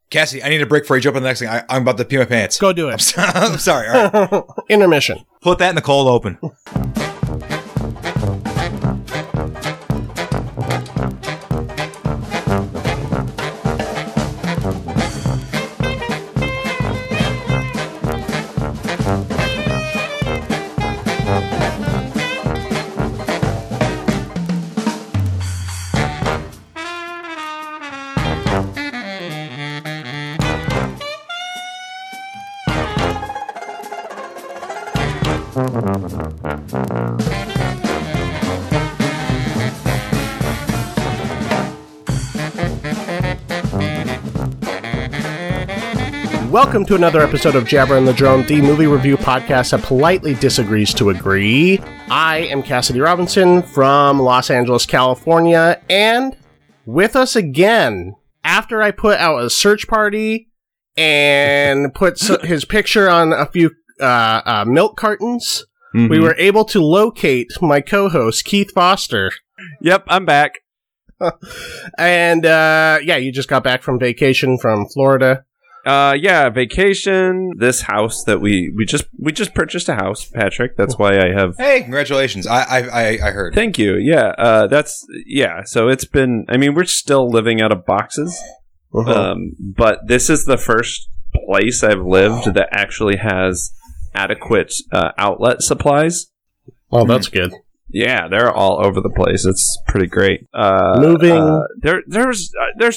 Cassie, I need a break before you jump on the next thing. I'm about to pee my pants. Go do it. I'm sorry. All right. Intermission. Put that in the cold open. Welcome to another episode of Jabber and the Drone, the movie review podcast that politely disagrees to agree. I am Cassidy Robinson from Los Angeles, California, and with us again, after I put out a search party and put his picture on a few milk cartons, we were able to locate my co-host, Keith Foster. Yep, I'm back. And, you just got back from vacation from Florida. Vacation. This house that we just purchased a house, Patrick. That's why I have. Hey, congratulations! I heard. Thank you. Yeah. So it's been. I mean, we're still living out of boxes. But this is the first place I've lived that actually has adequate outlet supplies. Oh, that's good. Yeah, they're all over the place. It's pretty great. Moving. There's.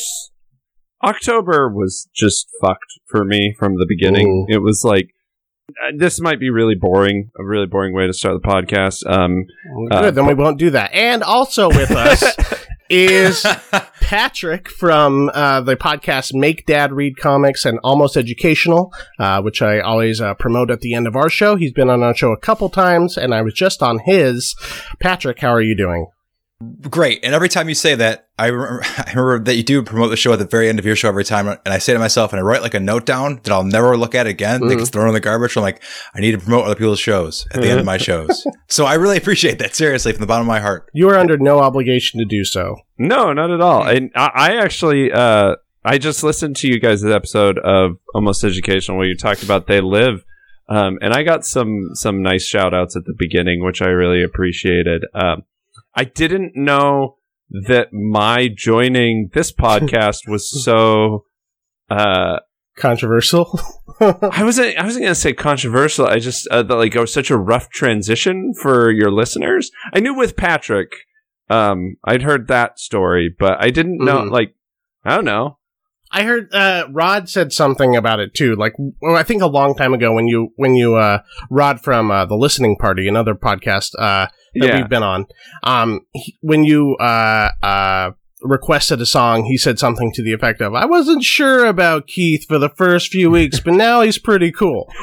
October was just fucked for me from the beginning. It was like, this might be really boring, a really boring way to start the podcast. Good, then we won't do that. And also with us is Patrick from the podcast Make Dad Read Comics and Almost Educational, which I always promote at the end of our show. He's been on our show a couple times, and I was just on his. Patrick, how are you doing? Great. And every time you say that, I remember that you do promote the show at the very end of your show every time. And I say to myself, and I write like a note down that I'll never look at again. That gets thrown in the garbage. I'm like, I need to promote other people's shows at the end of my shows. So I really appreciate that. Seriously, from the bottom of my heart. You are under no obligation to do so. No, not at all. And I actually, I just listened to you guys' episode of Almost Educational where you talked about They Live. And I got some nice shout outs at the beginning, which I really appreciated. I didn't know that my joining this podcast was so controversial. I wasn't going to say controversial. I just it was such a rough transition for your listeners. I knew with Patrick, I'd heard that story, but I didn't know. I don't know. I heard Rod said something about it too. I think a long time ago when you Rod from the Listening Party, another podcast that we've been on, when you requested a song, he said something to the effect of, "I wasn't sure about Keith for the first few weeks, but now he's pretty cool."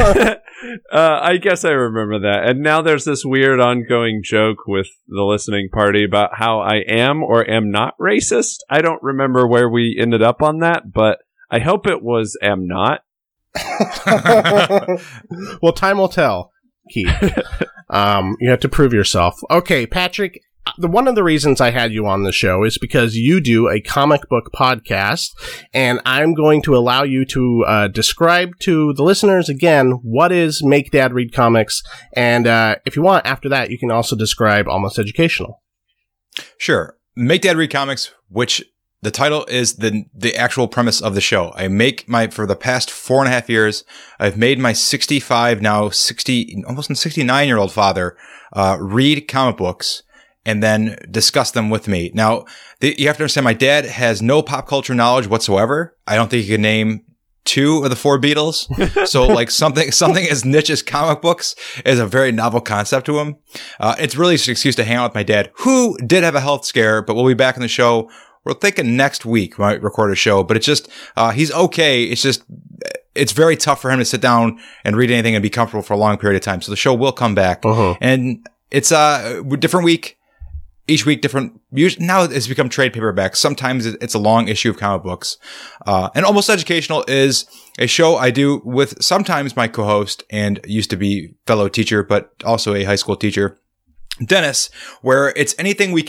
I guess I remember that. And now there's this weird ongoing joke with the Listening Party about how I am or am not racist. I don't remember where we ended up on that, but I hope it was am not. Well, time will tell, Keith. You have to prove yourself. Okay, Patrick, one of the reasons I had you on the show is because you do a comic book podcast, and I'm going to allow you to describe to the listeners again what is Make Dad Read Comics, and if you want, after that, you can also describe Almost Educational. Sure. Make Dad Read Comics, which the title is the actual premise of the show. For the past 4.5 years, I've made my 65, now 60, almost 69-year-old father read comic books and then discuss them with me. Now, you have to understand, my dad has no pop culture knowledge whatsoever. I don't think he can name 2 of the 4 Beatles. So something as niche as comic books is a very novel concept to him. It's really just an excuse to hang out with my dad, who did have a health scare, but we'll be back on the show. We're thinking next week we might record a show, but it's just, he's okay. It's just, it's very tough for him to sit down and read anything and be comfortable for a long period of time. So the show will come back. And it's a different week. Each week different. Now it's become trade paperback. Sometimes it's a long issue of comic books. And Almost Educational is a show I do with sometimes my co-host and used to be fellow teacher, but also a high school teacher, Dennis, where it's anything we can't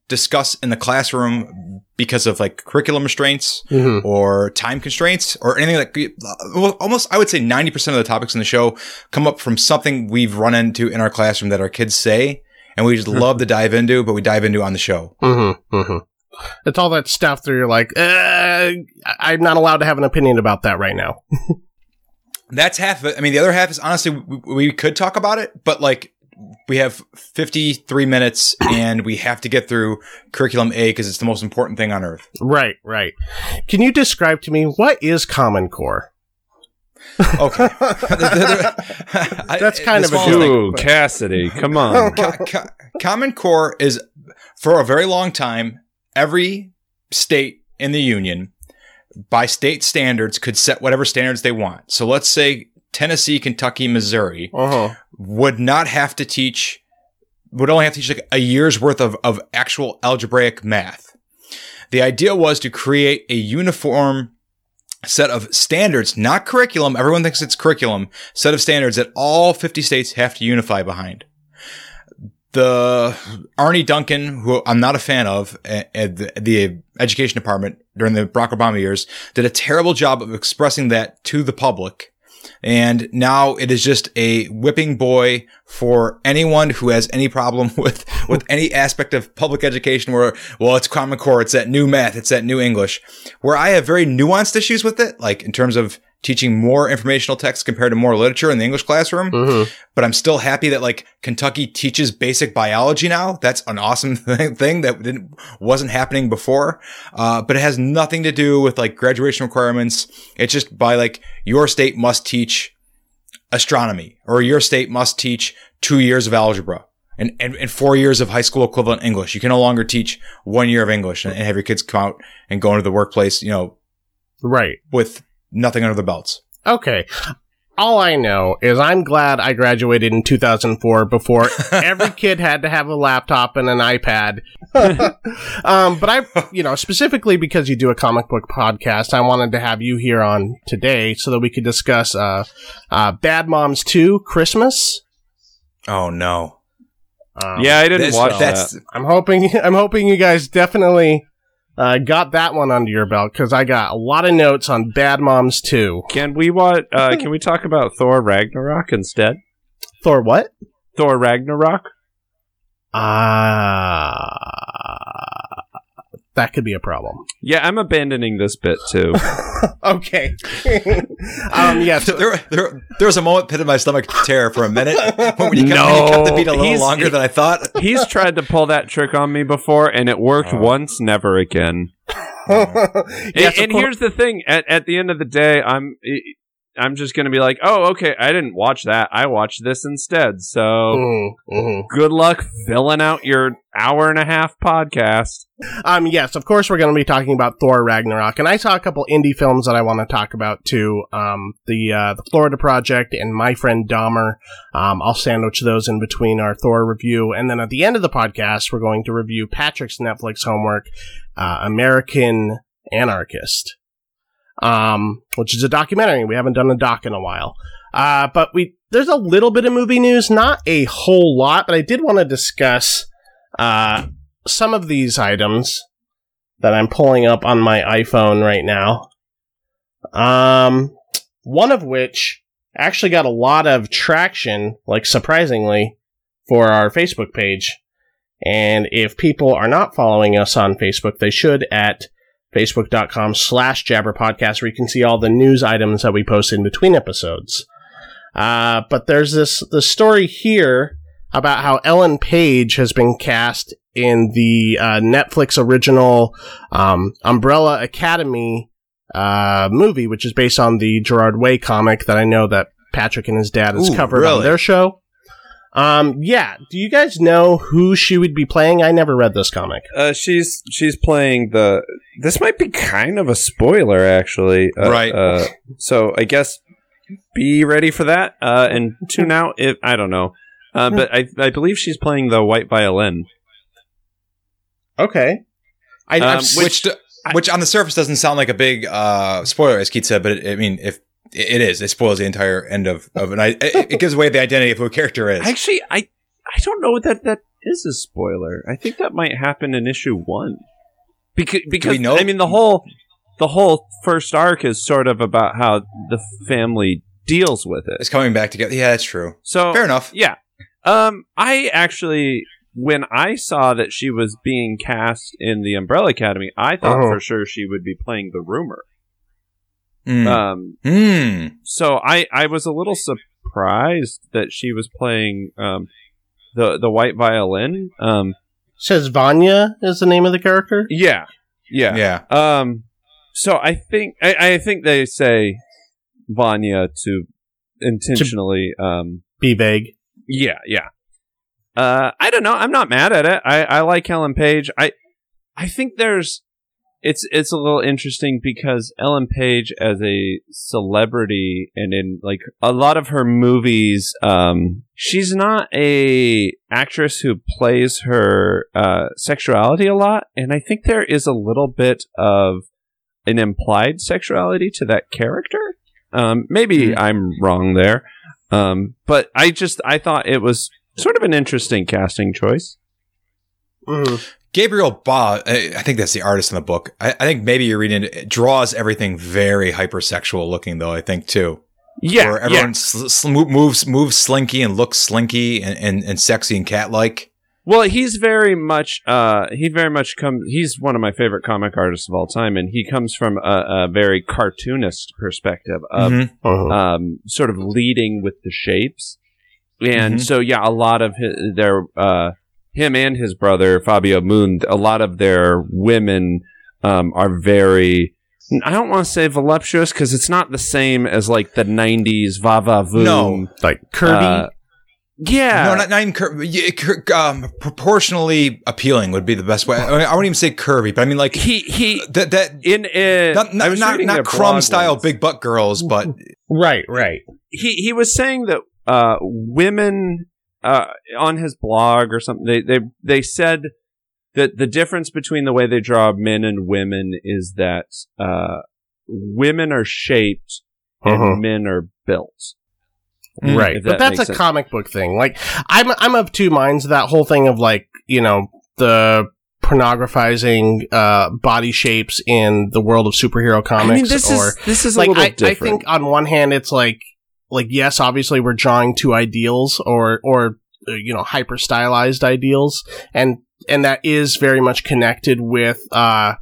discuss in the classroom because of like curriculum restraints or time constraints or anything almost, I would say 90% of the topics in the show come up from something we've run into in our classroom that our kids say, and we just love to dive into, but we dive into on the show. It's all that stuff that you're like, I'm not allowed to have an opinion about that right now. That's half of it. I mean, the other half is honestly, we could talk about it, but like, we have 53 minutes and we have to get through curriculum A because it's the most important thing on earth. Right. Can you describe to me what is Common Core? Okay. That's kind of a thing. Cassidy, come on. Common Core is, for a very long time, every state in the union, by state standards, could set whatever standards they want. So let's say Tennessee, Kentucky, Missouri would only have to teach like a year's worth of actual algebraic math. The idea was to create a uniform set of standards, not curriculum. Everyone thinks it's curriculum, set of standards that all 50 states have to unify behind. The Arnie Duncan, who I'm not a fan of, at the education department during the Barack Obama years, did a terrible job of expressing that to the public. And now it is just a whipping boy for anyone who has any problem with any aspect of public education where, well, it's Common Core, it's that new math, it's that new English. Where I have very nuanced issues with it, like in terms of teaching more informational text compared to more literature in the English classroom. But I'm still happy that like Kentucky teaches basic biology now. That's an awesome thing that wasn't happening before. But it has nothing to do with like graduation requirements. It's just by like your state must teach astronomy or your state must teach 2 years of algebra and 4 years of high school equivalent English. You can no longer teach 1 year of English and have your kids come out and go into the workplace, right, with nothing under the belts. Okay. All I know is I'm glad I graduated in 2004 before every kid had to have a laptop and an iPad. But I, specifically because you do a comic book podcast, I wanted to have you here on today so that we could discuss Bad Moms 2 Christmas. Oh no. Yeah, I didn't watch that. I'm hoping you guys definitely got that one under your belt because I got a lot of notes on Bad Moms 2. Can we talk about Thor Ragnarok instead? Thor what? Thor Ragnarok. That could be a problem. Yeah, I'm abandoning this bit too. Okay. Yes. There was a moment pit in my stomach tear for a minute when you cut the beat a little longer than I thought. He's tried to pull that trick on me before, and it worked once, never again. Yes, and here's the thing: at the end of the day, I'm just going to be like, oh, okay, I didn't watch that. I watched this instead. So good luck filling out your hour-and-a-half podcast. Yes, of course we're going to be talking about Thor Ragnarok. And I saw a couple indie films that I want to talk about, too. The Florida Project and My Friend Dahmer. I'll sandwich those in between our Thor review. And then at the end of the podcast, we're going to review Patrick's Netflix homework, American Anarchist. Which is a documentary. We haven't done a doc in a while. But there's a little bit of movie news, not a whole lot, but I did want to discuss, some of these items that I'm pulling up on my iPhone right now. One of which actually got a lot of traction, like surprisingly, for our Facebook page. And if people are not following us on Facebook, they should at facebook.com/jabberpodcast, where you can see all the news items that we post in between episodes. But there's this story here about how Ellen Page has been cast in the Netflix original Umbrella Academy movie, which is based on the Gerard Way comic that I know that Patrick and his dad has covered on their show. Yeah. Do you guys know who she would be playing? I never read this comic. She's playing this might be kind of a spoiler, actually. Right. So I guess be ready for that, and tune out if, I don't know. But I believe she's playing the white violin. Okay. Which on the surface doesn't sound like a big, spoiler, as Keith said, but if it is. It spoils the entire end of it gives away the identity of who a character is. Actually, I don't know that is a spoiler. I think that might happen in issue 1. Because know? I mean, the whole first arc is sort of about how the family deals with it. It's coming back together. Yeah, that's true. So fair enough. Yeah. I actually, when I saw that she was being cast in the Umbrella Academy, I thought for sure she would be playing the Rumor. So I was a little surprised that she was playing the White Violin. Says Vanya is the name of the character? Yeah. So I think they say Vanya to intentionally be vague. Yeah. I don't know. I'm not mad at it. I like Ellen Page. I think it's a little interesting because Ellen Page as a celebrity and in like a lot of her movies, she's not a actress who plays her sexuality a lot, and I think there is a little bit of an implied sexuality to that character. Maybe I'm wrong there, but I thought it was sort of an interesting casting choice. Gabriel Ba, I think that's the artist in the book. I think maybe you're reading it, draws everything very hypersexual looking, though, I think, too. Yeah. Where everyone moves slinky and looks slinky and sexy and cat-like. Well, he's very much he's one of my favorite comic artists of all time, and he comes from a very cartoonist perspective of sort of leading with the shapes. And so, yeah, a lot of him and his brother, Fabio Moon, a lot of their women are very, I don't want to say voluptuous, because it's not the same as, like, the 90s va-va-voom. No. Like curvy? Yeah. No, not even curvy. Proportionally appealing would be the best way. I wouldn't even say curvy, but I mean, like, not Crumb-style big butt girls, but... Right. He was saying that women... on his blog or something, they said that the difference between the way they draw men and women is that women are shaped and men are built. Right, but that's a sense. Comic book thing. Like, I'm of two minds. That whole thing of, like, you know, the pornographizing body shapes in the world of superhero comics. I mean, this is like, a little different. I think on one hand, it's like yes, obviously we're drawing to ideals or you know, hyper stylized ideals, and that is very much connected with the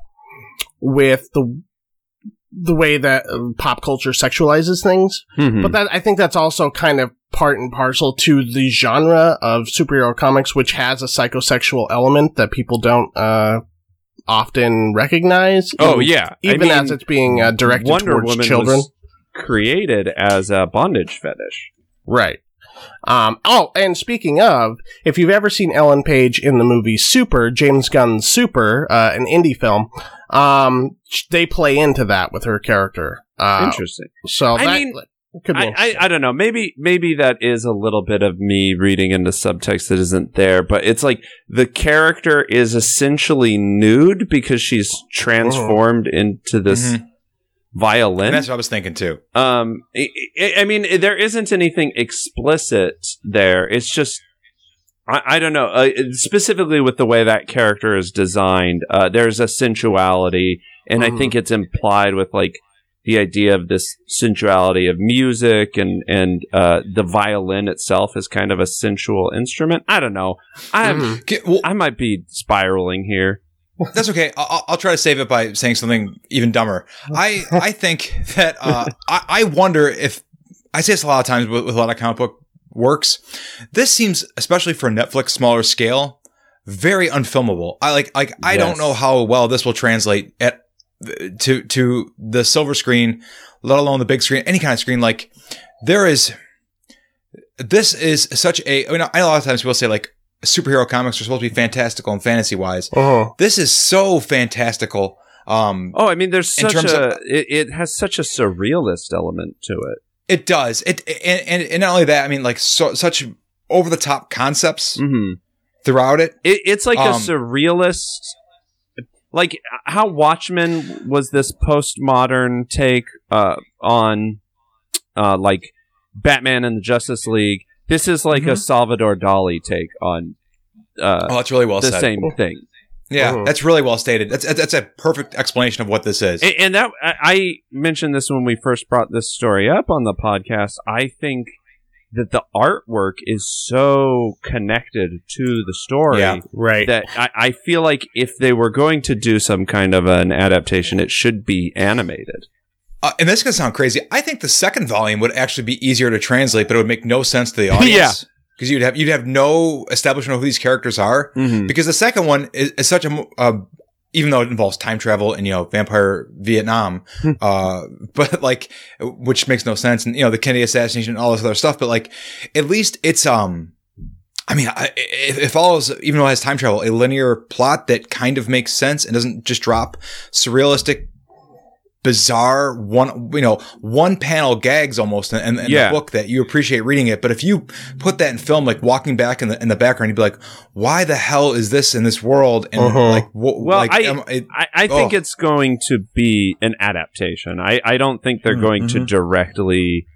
way that pop culture sexualizes things. But that, I think that's also kind of part and parcel to the genre of superhero comics, which has a psychosexual element that people don't often recognize. Even as it's being directed Wonder towards Woman children. Was created as a bondage fetish. Right. And speaking of, if you've ever seen Ellen Page in the movie Super, James Gunn's Super, an indie film, they play into that with her character. Interesting. So I mean, could be I don't know. Maybe that is a little bit of me reading into subtext that isn't there, but it's like the character is essentially nude because she's transformed into this violin. And that's what I was thinking too. I mean, there isn't anything explicit there. It's just, I don't know. Specifically with the way that character is designed, there's a sensuality, and I think it's implied with like the idea of this sensuality of music, and the violin itself is kind of a sensual instrument. I don't know. I might be spiraling here. That's okay. I'll try to save it by saying something even dumber. I think that I wonder if I say this a lot of times with a lot of comic book works. This seems, especially for Netflix, smaller scale, very unfilmable. I don't know how well this will translate to the silver screen, let alone the big screen, any kind of screen. Like this is such a. I mean, I know a lot of times people say like, superhero comics are supposed to be fantastical and fantasy wise. This is so fantastical. I mean, there's it has such a surrealist element to it. It does. And not only that, I mean, like such over the top concepts throughout it. It's like a surrealist, like how Watchmen was this postmodern take on like Batman and the Justice League. This is like a Salvador Dali take on that's really well the said. same thing. Yeah, that's really well stated. That's a perfect explanation of what this is. And that I mentioned this when we first brought this story up on the podcast. I think that the artwork is so connected to the story right. that I feel like if they were going to do some kind of an adaptation, it should be animated. And this is going to sound crazy. I think the second volume would actually be easier to translate, but it would make no sense to the audience. Because you'd have no establishment of who these characters are. Mm-hmm. Because the second one is such even though it involves time travel and, vampire Vietnam, but like, which makes no sense. And, the Kennedy assassination and all this other stuff. But like, at least it's, it follows, even though it has time travel, a linear plot that kind of makes sense and doesn't just drop surrealistic, bizarre one panel gags almost in the book that you appreciate reading it. But if you put that in film, like walking back in the background, you'd be like, why the hell is this in this world? And I think it's going to be an adaptation. I don't think they're going to directly,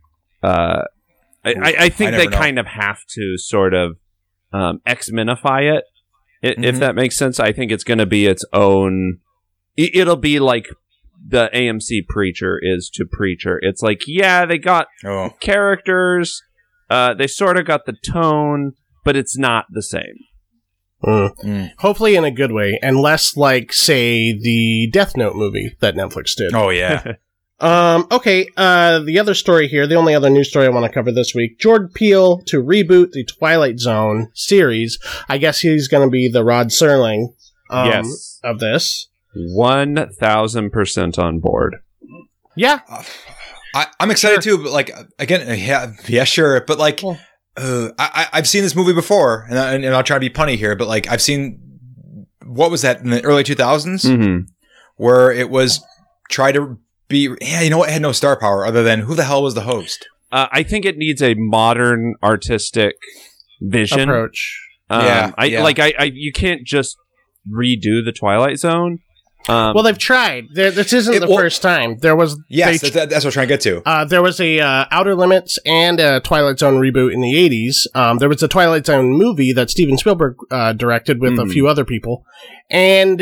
I think they kind of have to sort of, X-minify it. If that makes sense. I think it's going to be its own, it'll be like the AMC Preacher is to Preacher. It's like, they got characters, they sort of got the tone, but it's not the same. Hopefully in a good way, and less like, say, the Death Note movie that Netflix did. Oh, yeah. Okay, the other story here, the only other news story I want to cover this week, Jordan Peele to reboot the Twilight Zone series. I guess he's going to be the Rod Serling of this. 1,000% on board. Yeah. I'm excited too, but like, again, yeah, sure. But like, I've seen this movie before, and I'll try to be punny here, but like, I've seen, what was that in the early 2000s? Where it was try to be, it had no star power other than who the hell was the host? I think it needs a modern artistic vision approach. You can't just redo the Twilight Zone. Well, they've tried. This isn't the first time. There was that's what I'm trying to get to. There was a Outer Limits and a Twilight Zone reboot in the 80s. There was a Twilight Zone movie that Steven Spielberg directed with a few other people, and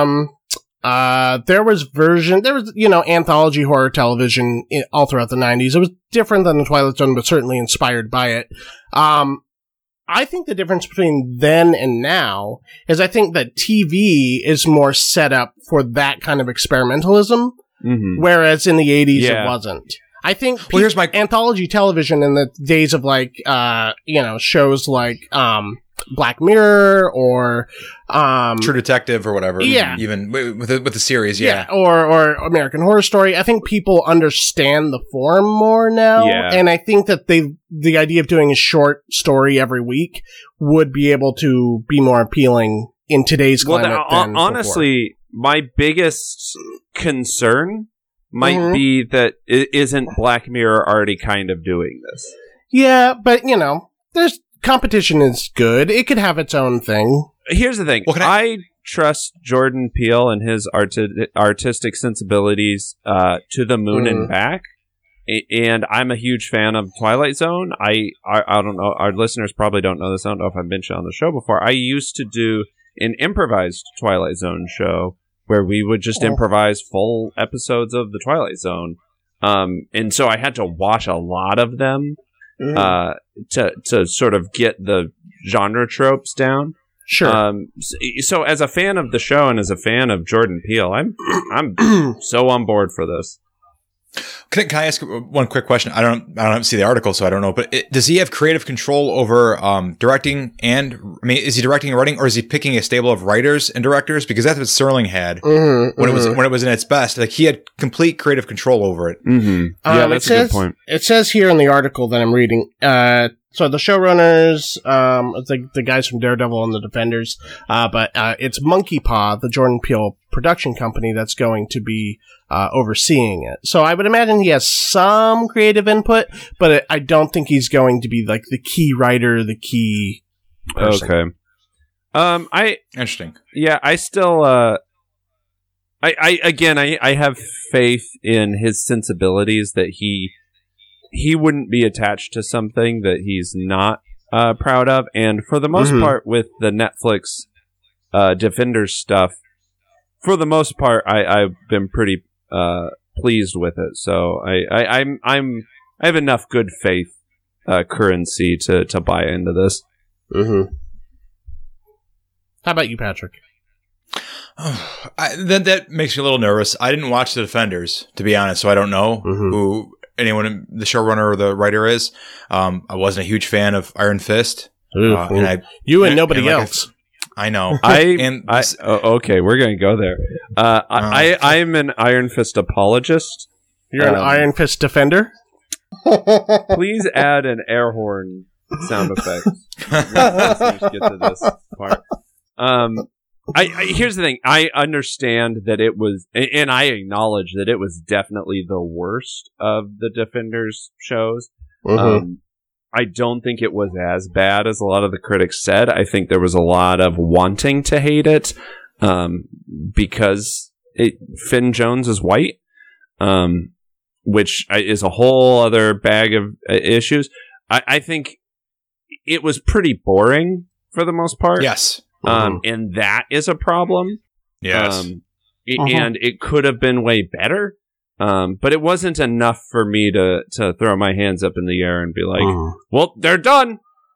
there was anthology horror television all throughout the 90s. It was different than the Twilight Zone, but certainly inspired by it. I think the difference between then and now is I think that TV is more set up for that kind of experimentalism, whereas in the 80s it wasn't. I think here's my anthology television in the days of like, shows like Black Mirror or True Detective or whatever. Yeah. Even with the series, yeah. Or American Horror Story. I think people understand the form more now. Yeah. And I think that the idea of doing a short story every week would be able to be more appealing in today's climate than honestly, my biggest concern might be that isn't Black Mirror already kind of doing this? Yeah, but there's competition is good. It could have its own thing. Here's the thing. I trust Jordan Peele and his artistic sensibilities to the moon and back. And I'm a huge fan of Twilight Zone. I don't know. Our listeners probably don't know this. I don't know if I've mentioned on the show before. I used to do an improvised Twilight Zone show where we would just improvise full episodes of the Twilight Zone. And so I had to watch a lot of them to sort of get the genre tropes down. Sure. So as a fan of the show and as a fan of Jordan Peele, I'm so on board for this. Can I ask one quick question? I don't see the article, so I don't know. But does he have creative control over directing? Is he directing and writing, or is he picking a stable of writers and directors? Because that's what Serling had when it was in its best. Like he had complete creative control over it. Yeah, that's a good point. It says here in the article that I'm reading. So the showrunners, the guys from Daredevil and the Defenders, but it's Monkey Paw, the Jordan Peele production company, that's going to be overseeing it. So I would imagine he has some creative input, but I don't think he's going to be like the key writer, the key person. Okay. Interesting. Yeah, I still, I have faith in his sensibilities that he wouldn't be attached to something that he's not proud of, and for the most part with the Netflix Defenders stuff, for the most part I've been pretty pleased with it. So I have enough good faith currency to buy into this. Mm-hmm. How about you, Patrick? That makes me a little nervous. I didn't watch The Defenders, to be honest, so I don't know who anyone, the showrunner or the writer is. I wasn't a huge fan of Iron Fist. And nobody else. I know. Okay, we're going to go there. I'm an Iron Fist apologist. You're an Iron Fist defender? Please add an air horn sound effect. Let's get to this part. Here's the thing. I understand that it was, and I acknowledge that it was definitely the worst of the Defenders shows. I don't think it was as bad as a lot of the critics said. I think there was a lot of wanting to hate it because Finn Jones is white, which is a whole other bag of issues. I think it was pretty boring for the most part. Yes. And that is a problem. Yes. And it could have been way better. But it wasn't enough for me to throw my hands up in the air and be like, well, they're done.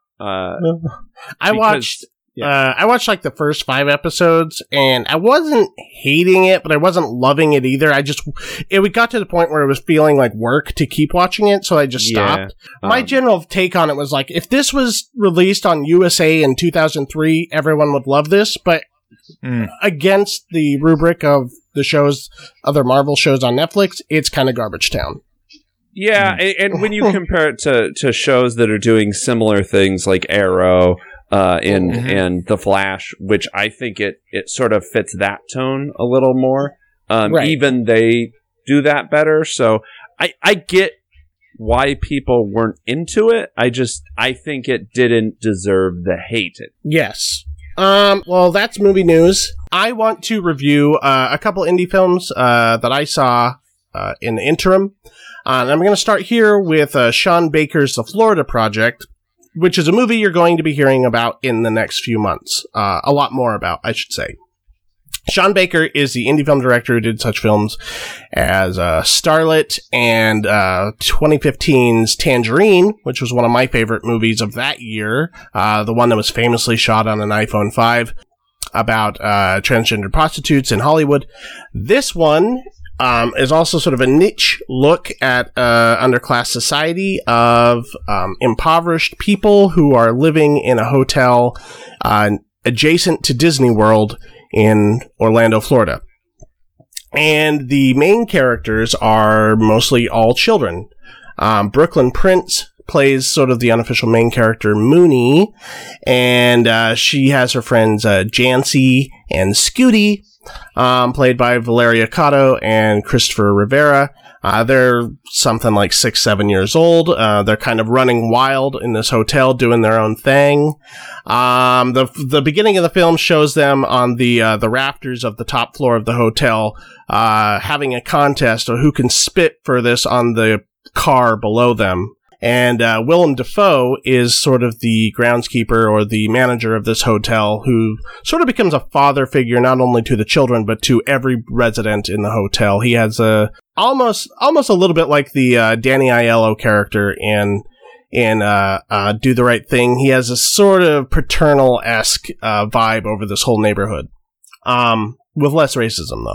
I watched like the first 5 episodes and I wasn't hating it, but I wasn't loving it either. We got to the point where it was feeling like work to keep watching it. So I just stopped. My general take on it was like, if this was released on USA in 2003, everyone would love this, but against the rubric of the shows, other Marvel shows on Netflix, it's kind of garbage town. Yeah, and when you compare it to shows that are doing similar things like Arrow and The Flash, which I think it sort of fits that tone a little more, even they do that better. So I get why people weren't into it. I think it didn't deserve the hate. Yes. Well, that's movie news. I want to review a couple indie films that I saw in the interim. And I'm going to start here with Sean Baker's The Florida Project, which is a movie you're going to be hearing about in the next few months. A lot more about, I should say. Sean Baker is the indie film director who did such films as Starlet and 2015's Tangerine, which was one of my favorite movies of that year. The one that was famously shot on an iPhone 5 about transgender prostitutes in Hollywood. This one is also sort of a niche look at underclass society of impoverished people who are living in a hotel adjacent to Disney World in Orlando, Florida. And the main characters are mostly all children. Brooklyn Prince plays sort of the unofficial main character, Mooney, and she has her friends Jancy and Scooty, played by Valeria Cotto and Christopher Rivera. They're something like 6-7 years old. They're kind of running wild in this hotel, doing their own thing. The beginning of the film shows them on the rafters of the top floor of the hotel, having a contest of who can spit furthest on the car below them. And Willem Dafoe is sort of the groundskeeper or the manager of this hotel, who sort of becomes a father figure not only to the children but to every resident in the hotel. He has almost a little bit like the Danny Aiello character in Do the Right Thing. He has a sort of paternal-esque vibe over this whole neighborhood, with less racism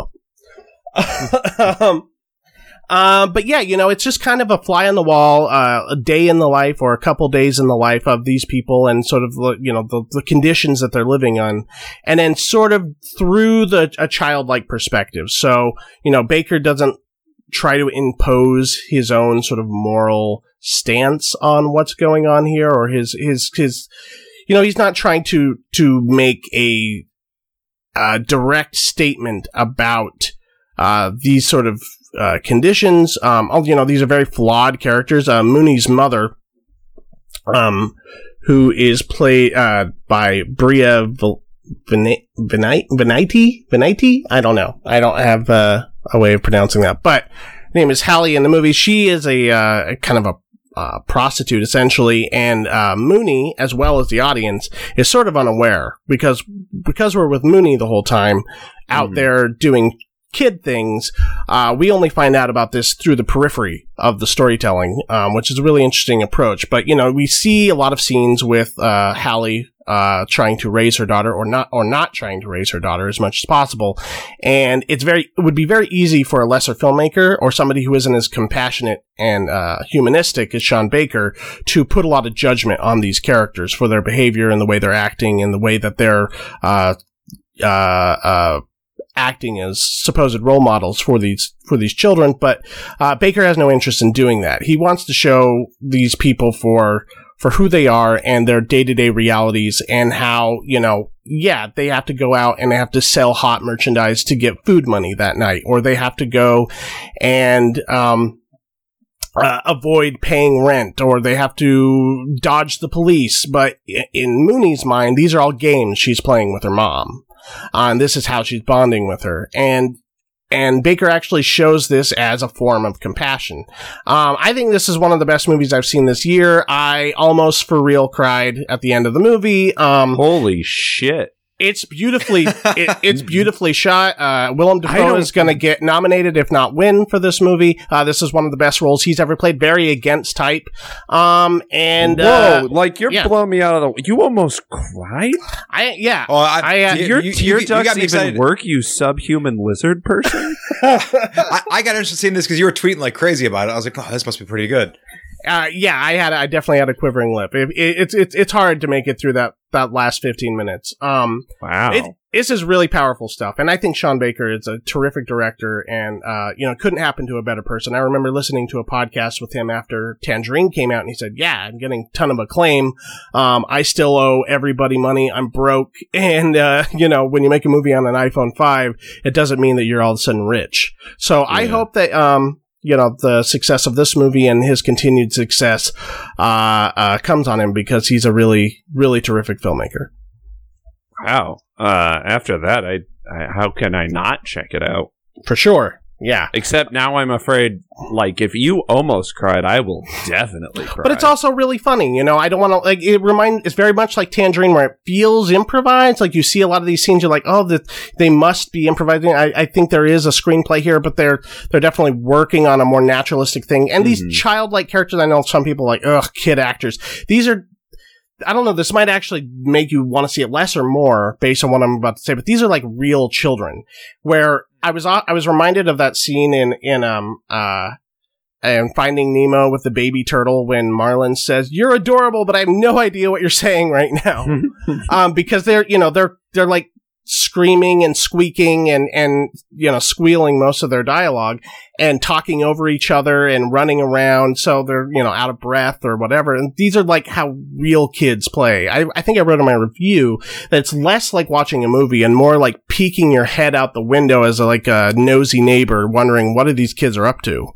though. But yeah, it's just kind of a fly on the wall, a day in the life or a couple days in the life of these people and sort of, the conditions that they're living on. And then sort of through a childlike perspective. So, Baker doesn't try to impose his own sort of moral stance on what's going on here, or his, he's not trying to make a direct statement about, these sort of, conditions. These are very flawed characters. Mooney's mother, who is played by Bria Veniti? I don't know. I don't have a way of pronouncing that. But her name is Hallie in the movie. She is a kind of prostitute essentially, and Mooney, as well as the audience, is sort of unaware because we're with Mooney the whole time out there doing kid things. We only find out about this through the periphery of the storytelling, which is a really interesting approach. But we see a lot of scenes with Hallie trying to raise her daughter, or not trying to raise her daughter as much as possible. And it would be very easy for a lesser filmmaker or somebody who isn't as compassionate and humanistic as Sean Baker to put a lot of judgment on these characters for their behavior and the way they're acting and the way that they're acting as supposed role models for these children. But Baker has no interest in doing that. He wants to show these people for who they are and their day-to-day realities, and how, they have to go out and they have to sell hot merchandise to get food money that night, or they have to go and avoid paying rent, or they have to dodge the police. But in Mooney's mind, these are all games she's playing with her mom. And this is how she's bonding with her. And Baker actually shows this as a form of compassion. I think this is one of the best movies I've seen this year. I almost for real cried at the end of the movie. Holy shit. It's beautifully shot. Willem Dafoe is going to get nominated, if not win, for this movie. This is one of the best roles he's ever played. Very against type. Whoa, you're blowing me out of the. You almost cried. Your tear ducts even work, you subhuman lizard person. I got interested in this because you were tweeting like crazy about it. I was like, oh, this must be pretty good. I definitely had a quivering lip. It's hard to make it through that last 15 minutes. Wow. This is really powerful stuff. And I think Sean Baker is a terrific director, and, couldn't happen to a better person. I remember listening to a podcast with him after Tangerine came out, and he said, I'm getting a ton of acclaim. I still owe everybody money. I'm broke. And, when you make a movie on an iPhone 5, it doesn't mean that you're all of a sudden rich. So I hope that, the success of this movie and his continued success comes on him, because he's a really, really terrific filmmaker. Wow. After that, I how can I not check it out? For sure. Yeah. Except now I'm afraid, if you almost cried, I will definitely cry. But it's also really funny, I don't want to, it's very much like Tangerine, where it feels improvised. Like, you see a lot of these scenes, you're like, oh, they must be improvising. I think there is a screenplay here, but they're definitely working on a more naturalistic thing. And these childlike characters, I know some people are like, ugh, kid actors. These are, I don't know, this might actually make you want to see it less or more based on what I'm about to say, but these are like real children, where I was reminded of that scene in Finding Nemo with the baby turtle, when Marlin says, "You're adorable, but I have no idea what you're saying right now." Because they're like screaming and squeaking and squealing most of their dialogue, and talking over each other and running around, so they're out of breath or whatever. And these are like how real kids play. I think I wrote in my review that it's less like watching a movie and more like peeking your head out the window as a nosy neighbor, wondering what are these kids are up to.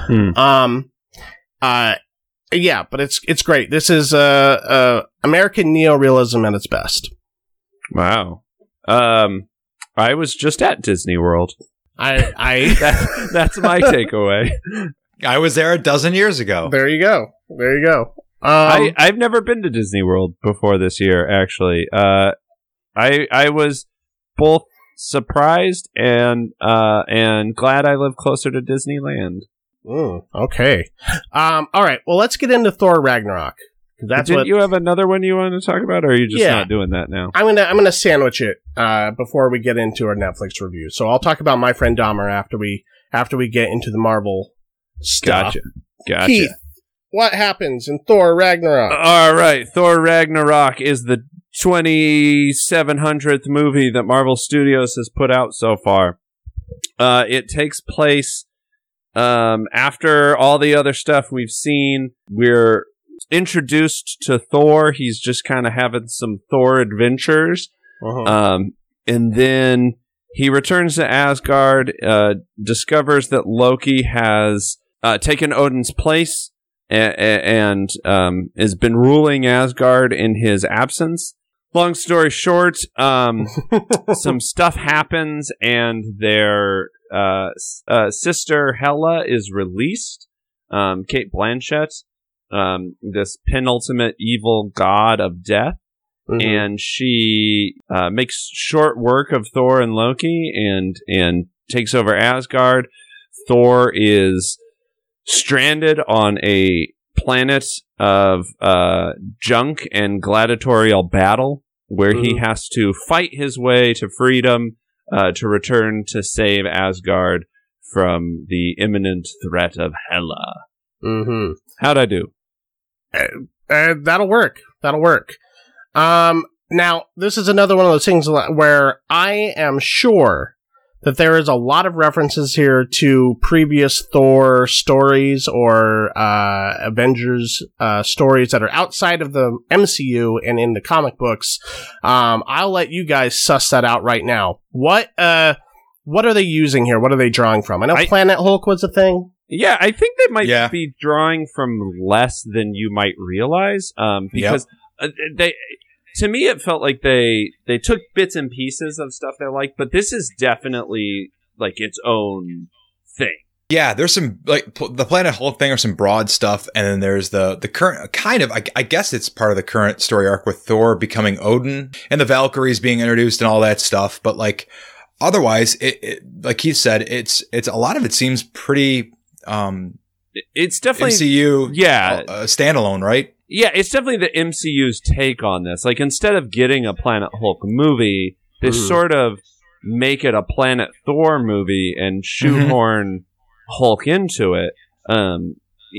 But it's great. This is American neorealism at its best. Wow. I was just at Disney World. That's my takeaway. I was there a dozen years ago. There you go. I've never been to Disney World before this year, actually. I was both surprised and glad I live closer to Disneyland. Okay. All right. Well, let's get into Thor Ragnarok. Didn't you have another one you wanted to talk about, or are you just not doing that now? I'm gonna sandwich it before we get into our Netflix review. So I'll talk about My Friend Dahmer after we get into the Marvel stuff. Gotcha. Keith, what happens in Thor Ragnarok? All right, Thor Ragnarok is the 2700th movie that Marvel Studios has put out so far. It takes place after all the other stuff we've seen. We're introduced to Thor. He's just kind of having some Thor adventures. And then he returns to Asgard, discovers that Loki has taken Odin's place and has been ruling Asgard in his absence. Long story short, some stuff happens, and their sister Hela is released, Kate Blanchett. this penultimate evil god of death. Mhm. And she makes short work of Thor and Loki and takes over Asgard. Thor is stranded on a planet of junk and gladiatorial battle where he has to fight his way to freedom to return to save Asgard from the imminent threat of Hela. Mm-hmm. How'd I do? That'll work. That'll work. Now, this is another one of those things where I am sure that there is a lot of references here to previous Thor stories or Avengers stories that are outside of the MCU and in the comic books. I'll let you guys suss that out right now. What are they using here? What are they drawing from? I know Planet Hulk was a thing. Yeah, I think they might be drawing from less than you might realize. Because they, to me, it felt like they took bits and pieces of stuff they liked, but this is definitely like its own thing. Yeah, there's some, like, the Planet Hulk thing or some broad stuff, and then there's the current, kind of, I guess it's part of the current story arc with Thor becoming Odin, and the Valkyries being introduced and all that stuff, but, like, otherwise, it like Keith said, it's a lot of it seems pretty, it's definitely MCU, standalone, right? Yeah, it's definitely the MCU's take on this. Like, instead of getting a Planet Hulk movie, they sort of make it a Planet Thor movie and shoehorn Hulk into it. And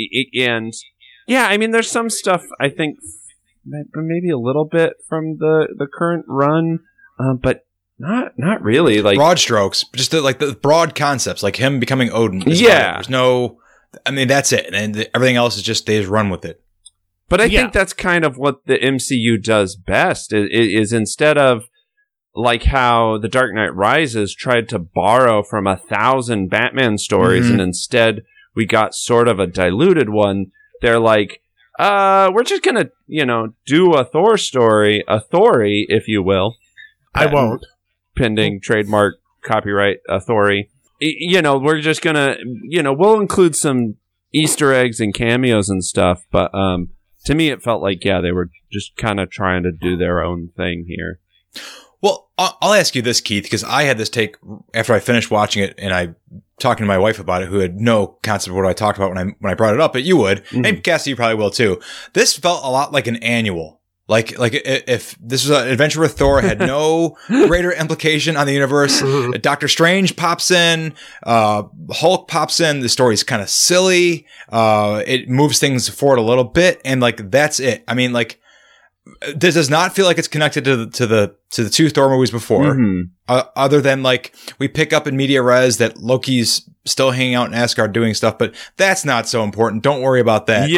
yeah, I mean, there's some stuff I think maybe a little bit from the current run, but not really. Like broad strokes, just the broad concepts, like him becoming Odin. There's no, I mean, that's it, and everything else is just they just run with it. But I think that's kind of what the MCU does best, is instead of like how The Dark Knight Rises tried to borrow from 1,000 Batman stories, and instead we got sort of a diluted one, they're like, we're just going to, do a Thor story, a Thory, if you will. I won't. Pending trademark, copyright, Thory. We're just going to, we'll include some Easter eggs and cameos and stuff, but to me, it felt like, they were just kind of trying to do their own thing here. Well, I'll ask you this, Keith, because I had this take after I finished watching it, and I talking to my wife about it, who had no concept of what I talked about when I brought it up, but you would, and Cassie, you probably will too. This felt a lot like an annual. Like if this was an adventure with Thor, had no greater implication on the universe. Doctor Strange pops in, Hulk pops in. The story's kind of silly. It moves things forward a little bit, and like that's it. I mean, like this does not feel like it's connected to the two Thor movies before. Other than like we pick up in media res that Loki's still hanging out in Asgard doing stuff, but that's not so important. Don't worry about that.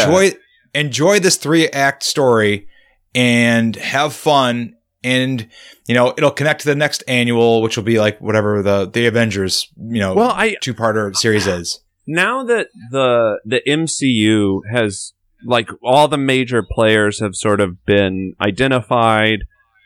Enjoy this 3-act story. And have fun, and it'll connect to the next annual, which will be like whatever the Avengers, two-parter series is. Now that the MCU has, like, all the major players have sort of been identified,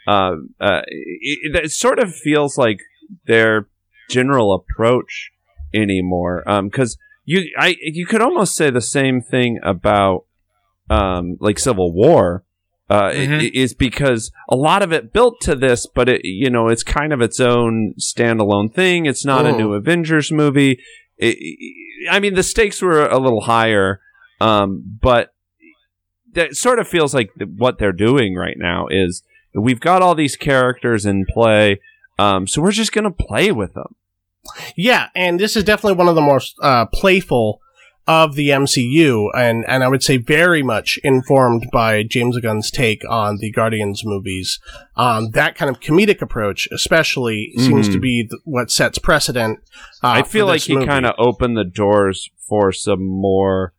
it sort of feels like their general approach anymore. Because you could almost say the same thing about like Civil War. Is because a lot of it built to this, but it's kind of its own standalone thing. It's not a new Avengers movie. I mean, the stakes were a little higher, but that sort of feels like what they're doing right now is we've got all these characters in play, so we're just going to play with them. Yeah, and this is definitely one of the most playful of the MCU, and I would say very much informed by James Gunn's take on the Guardians movies. That kind of comedic approach, especially, seems to be what sets precedent. I feel like he kind of opened the doors for some more,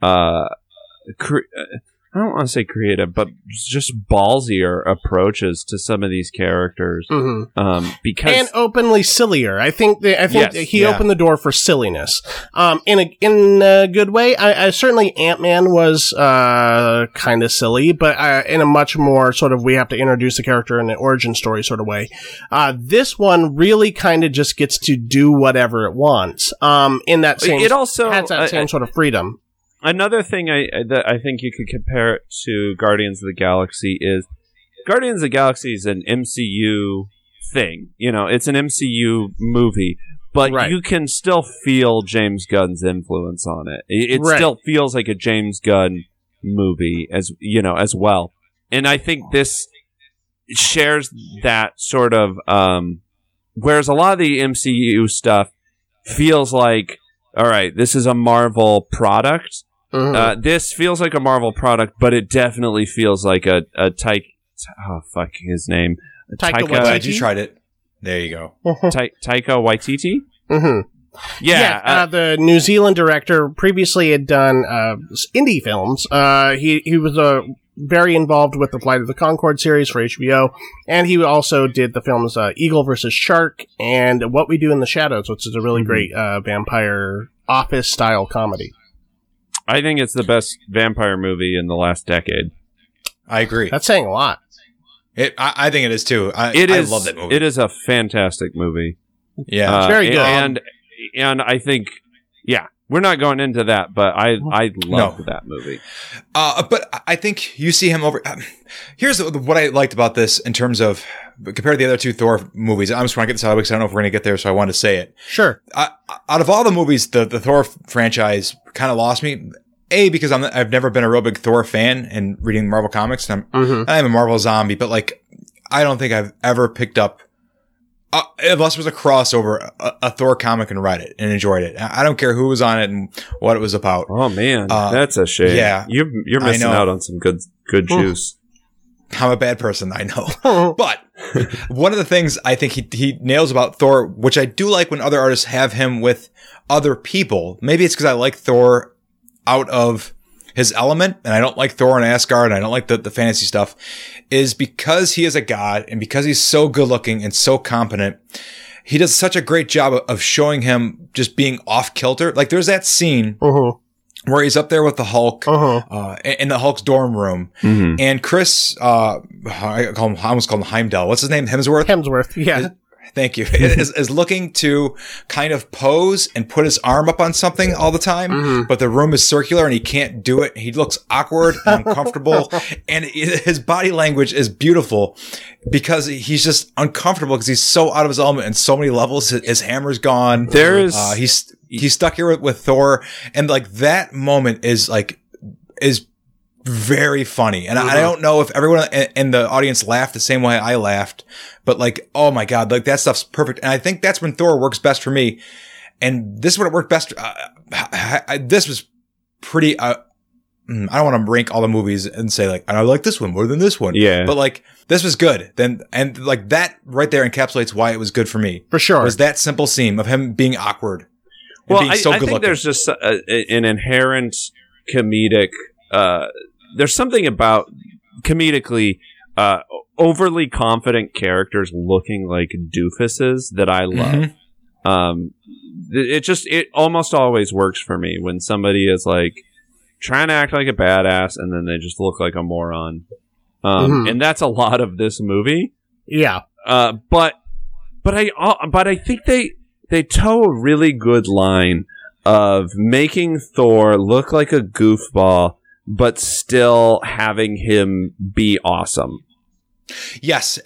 I don't want to say creative, but just ballsier approaches to some of these characters. Because and openly sillier. I think he opened the door for silliness. In a good way. I certainly Ant-Man was kind of silly, but in a much more sort of we have to introduce the character in an origin story sort of way. This one really kind of just gets to do whatever it wants. In that same, it also has that same sort of freedom. another thing that I think you could compare it to Guardians of the Galaxy is Guardians of the Galaxy is an MCU thing. You know, it's an MCU movie, but you can still feel James Gunn's influence on it. It still feels like a James Gunn movie as well. And I think this shares that sort of whereas a lot of the MCU stuff feels like, all right, this is a Marvel product. This feels like a Marvel product, but it definitely feels like a Taika Waititi. Glad you tried it. There you go. Taika Waititi? Mm-hmm. Yeah. The New Zealand director previously had done indie films. He was very involved with the Flight of the Conchord series for HBO, and he also did the films Eagle vs. Shark and What We Do in the Shadows, which is a really great vampire office-style comedy. I think it's the best vampire movie in the last decade. I agree. That's saying a lot. I think it is too. I love that movie. It is a fantastic movie. Yeah, very good. And I think, we're not going into that, but I loved that movie. But I think you see him over. Here's what I liked about this in terms of compared to the other two Thor movies. I'm just trying to get this out of the way because I don't know if we're going to get there, so I wanted to say it. Sure. Out of all the movies, the Thor franchise kind of lost me. A, because I've never been a real big Thor fan and reading Marvel comics. And I'm a Marvel zombie, but like, I don't think I've ever picked up, unless it was a crossover, a Thor comic and read it and enjoyed it. I don't care who was on it and what it was about. Oh man, that's a shame. Yeah. You're missing out on some good juice. I'm a bad person, I know. But one of the things I think he nails about Thor, which I do like when other artists have him with other people, maybe it's because I like Thor out of his element, and I don't like Thor and Asgard, and I don't like the fantasy stuff, is because he is a god, and because he's so good looking and so competent, he does such a great job of showing him just being off kilter. Like there's that scene where he's up there with the Hulk in the Hulk's dorm room, and Chris, I almost called him Heimdall. What's his name? Hemsworth. Yeah. Thank you. is looking to kind of pose and put his arm up on something all the time, but the room is circular and he can't do it. He looks awkward and uncomfortable, and his body language is beautiful because he's just uncomfortable because he's so out of his element in so many levels. His hammer's gone. He's stuck here with Thor, and like that moment is very funny. And I don't know if everyone in the audience laughed the same way I laughed, but like, oh my God, like that stuff's perfect. And I think that's when Thor works best for me. And this is when it worked best. This was pretty, I don't want to rank all the movies and say like, I like this one more than this one. Yeah. But like, this was good. And like that right there encapsulates why it was good for me. For sure. Was that simple scene of him being awkward. Well, I think there's just an inherent comedic, there's something about comedically overly confident characters looking like doofuses that I love. It almost always works for me when somebody is like trying to act like a badass and then they just look like a moron. And that's a lot of this movie. Yeah. But I think they toe a really good line of making Thor look like a goofball, but still having him be awesome. Yes,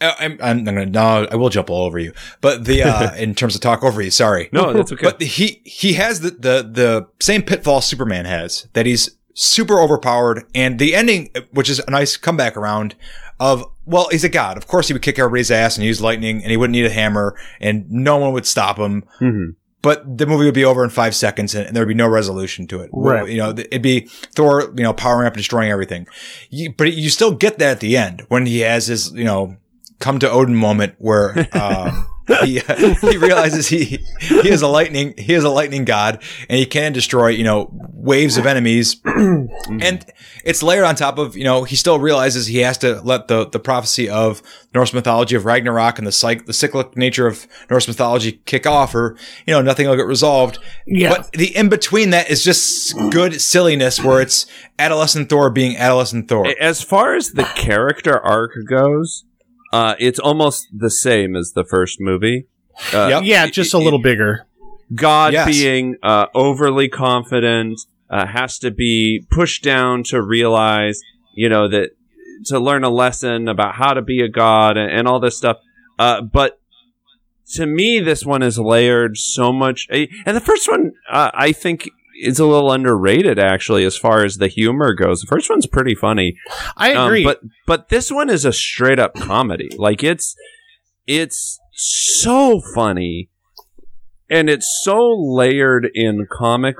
I will jump all over you. But in terms of talk over you, sorry. No, that's okay. But he has the same pitfall Superman has, that he's super overpowered, and the ending, which is a nice comeback around of, well, he's a god. Of course he would kick everybody's ass and use lightning, and he wouldn't need a hammer, and no one would stop him. But the movie would be over in 5 seconds, and there would be no resolution to it. Right. You know, it'd be Thor, powering up and destroying everything. But you still get that at the end when he has his, come to Odin moment where he realizes he is a lightning god, and he can destroy waves of enemies. And it's layered on top of he still realizes he has to let the prophecy of Norse mythology of Ragnarok and the cyclic nature of Norse mythology kick off, or nothing will get resolved. Yeah. But the in between that is just good silliness where it's adolescent Thor being adolescent Thor. As far as the character arc goes, it's almost the same as the first movie. Yeah, just a little bigger. God being overly confident, has to be pushed down to realize, that to learn a lesson about how to be a god and all this stuff. But to me, this one is layered so much. And the first one, I think, is a little underrated, actually, as far as the humor goes. The first one's pretty funny. I agree. But this one is a straight up comedy. Like, it's so funny, and it's so layered in comic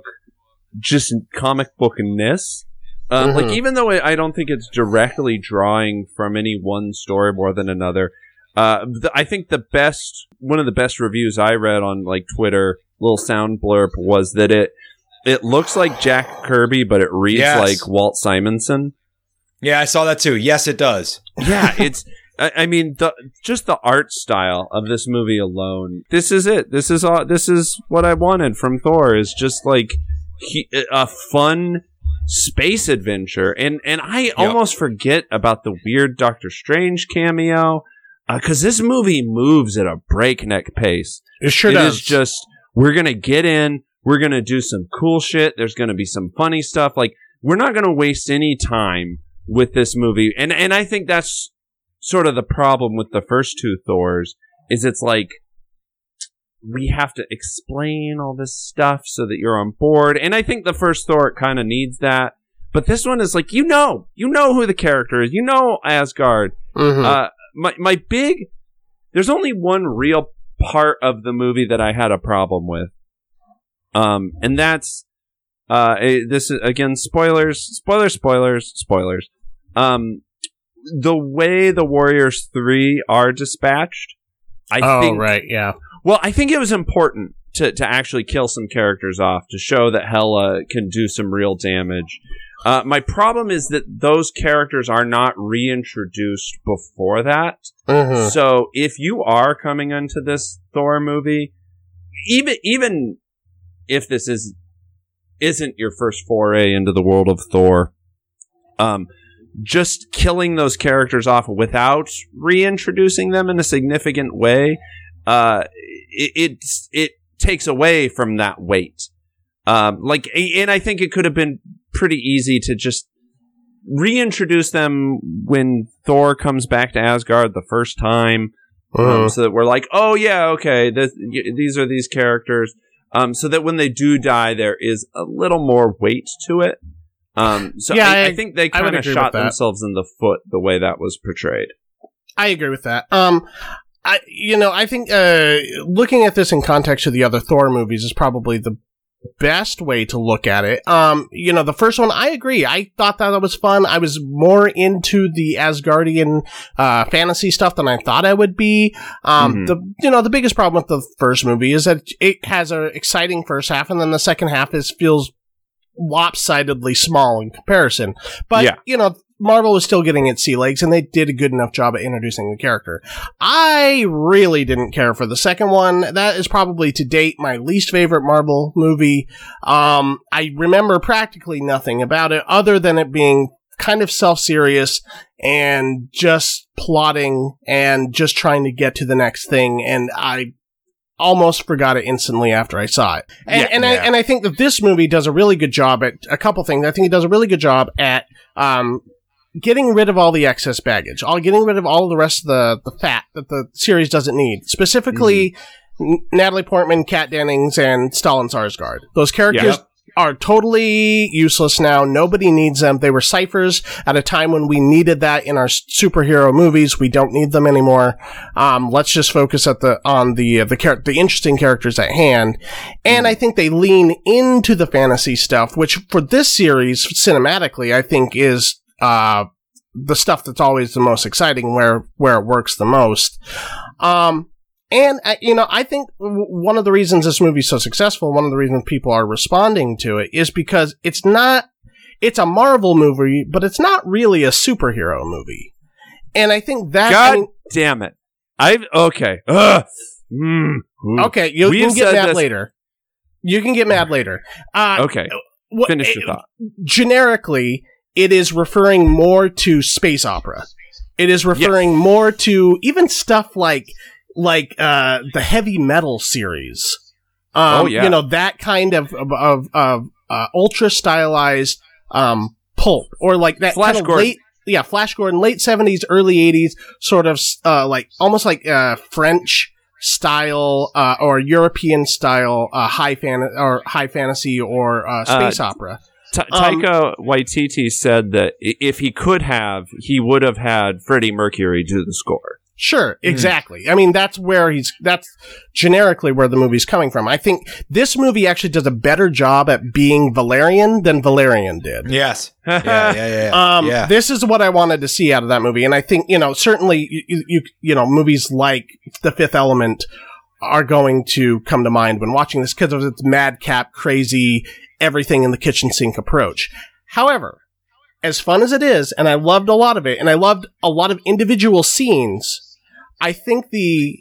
bookness. Like, even though I don't think it's directly drawing from any one story more than another, I think one of the best reviews I read on like Twitter, little sound blurb, was that it looks like Jack Kirby, but it reads like Walt Simonson. Yeah, I saw that too. Yes, it does. Yeah, it's. I mean, just the art style of this movie alone. This is it. This is what I wanted from Thor. Is just like a fun space adventure, and I almost forget about the weird Doctor Strange cameo, because this movie moves at a breakneck pace. It sure does. It is just, we're gonna get in, we're gonna do some cool shit. There's gonna be some funny stuff. Like, we're not gonna waste any time with this movie, and I think that's sort of the problem with the first two Thors. Is it's like, we have to explain all this stuff so that you're on board. And I think the first Thor kind of needs that. But this one is like, who the character is. Asgard. Mm-hmm. There's only one real part of the movie that I had a problem with. And that's, this is, again, spoilers. The way the Warriors 3 are dispatched. I think, right, yeah. Well, I think it was important to actually kill some characters off to show that Hela can do some real damage. My problem is that those characters are not reintroduced before that. Mm-hmm. So if you are coming into this Thor movie, even if this isn't your first foray into the world of Thor, just killing those characters off without reintroducing them in a significant way, it takes away from that weight. And I think it could have been pretty easy to just reintroduce them when Thor comes back to Asgard the first time, so that we're like, oh yeah, okay, these are these characters, so that when they do die, there is a little more weight to it. I think they kind of shot themselves in the foot the way that was portrayed. I agree with that. I think looking at this in context of the other Thor movies is probably the best way to look at it. The first one, I agree. I thought that was fun. I was more into the Asgardian fantasy stuff than I thought I would be. The biggest problem with the first movie is that it has an exciting first half, and then the second half feels lopsidedly small in comparison. But, Marvel was still getting its sea legs, and they did a good enough job at introducing the character. I really didn't care for the second one. That is probably, to date, my least favorite Marvel movie. I remember practically nothing about it, other than it being kind of self-serious and just plotting and just trying to get to the next thing, and I almost forgot it instantly after I saw it. And I think that this movie does a really good job at a couple things. I think it does a really good job at getting rid of all the excess baggage, getting rid of all of the rest of the fat that the series doesn't need. Specifically, Natalie Portman, Kat Dennings, and Stellan Skarsgård. Those characters are totally useless now. Nobody needs them. They were ciphers at a time when we needed that in our superhero movies. We don't need them anymore. Let's just focus on the interesting characters at hand. And I think they lean into the fantasy stuff, which for this series, cinematically, I think is the stuff that's always the most exciting, where it works the most. I think one of the reasons this movie's so successful, one of the reasons people are responding to it, is because it's a Marvel movie, but it's not really a superhero movie. And I think that... damn it. Okay. Okay, you can get mad later. You can get mad later. Okay. Finish your thought. Generically, it is referring more to space opera. It is referring more to even stuff like the heavy metal series. That kind of ultra stylized pulp, or like that Flash kind of Gordon. Flash Gordon, late 70s, early 80s, sort of like almost like French style or European style high fantasy or space opera. Taika Waititi said that if he could have, he would have had Freddie Mercury do the score. Sure, exactly. I mean, that's generically where the movie's coming from. I think this movie actually does a better job at being Valerian than Valerian did. Yes. Yeah. This is what I wanted to see out of that movie. And I think, certainly, you know, movies like The Fifth Element are going to come to mind when watching this because of its madcap, crazy, everything in the kitchen sink approach. However, as fun as it is, and I loved a lot of it, and I loved a lot of individual scenes, I think the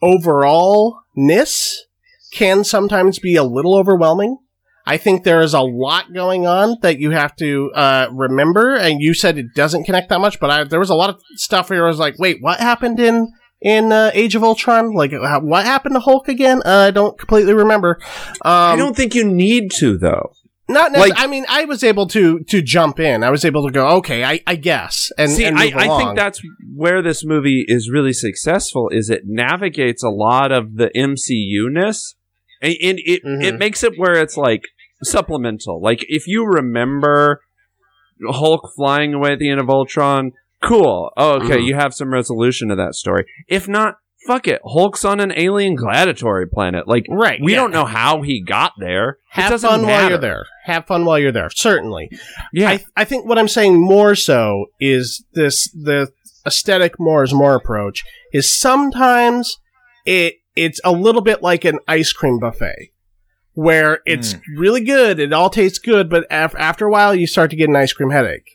overallness can sometimes be a little overwhelming. I think there is a lot going on that you have to remember, and you said it doesn't connect that much, but there was a lot of stuff where I was like, wait, what happened in Age of Ultron? Like, what happened to Hulk again? I don't completely remember. I don't think you need to, though. Not necessarily. I mean, I was able to jump in. I was able to go, okay, I guess, and see. And move I along. think that's where this movie is really successful. Is it navigates a lot of the MCU-ness, and it makes it where it's like supplemental. Like if you remember Hulk flying away at the end of Ultron, cool. Oh, okay, you have some resolution to that story. If not, fuck it. Hulk's on an alien gladiatory planet. Like, we don't know how he got there. Have fun while you're there. Have fun while you're there. Certainly. Yeah. I think what I'm saying more so is the aesthetic more is more approach is sometimes it's a little bit like an ice cream buffet where it's really good. It all tastes good, but after a while you start to get an ice cream headache,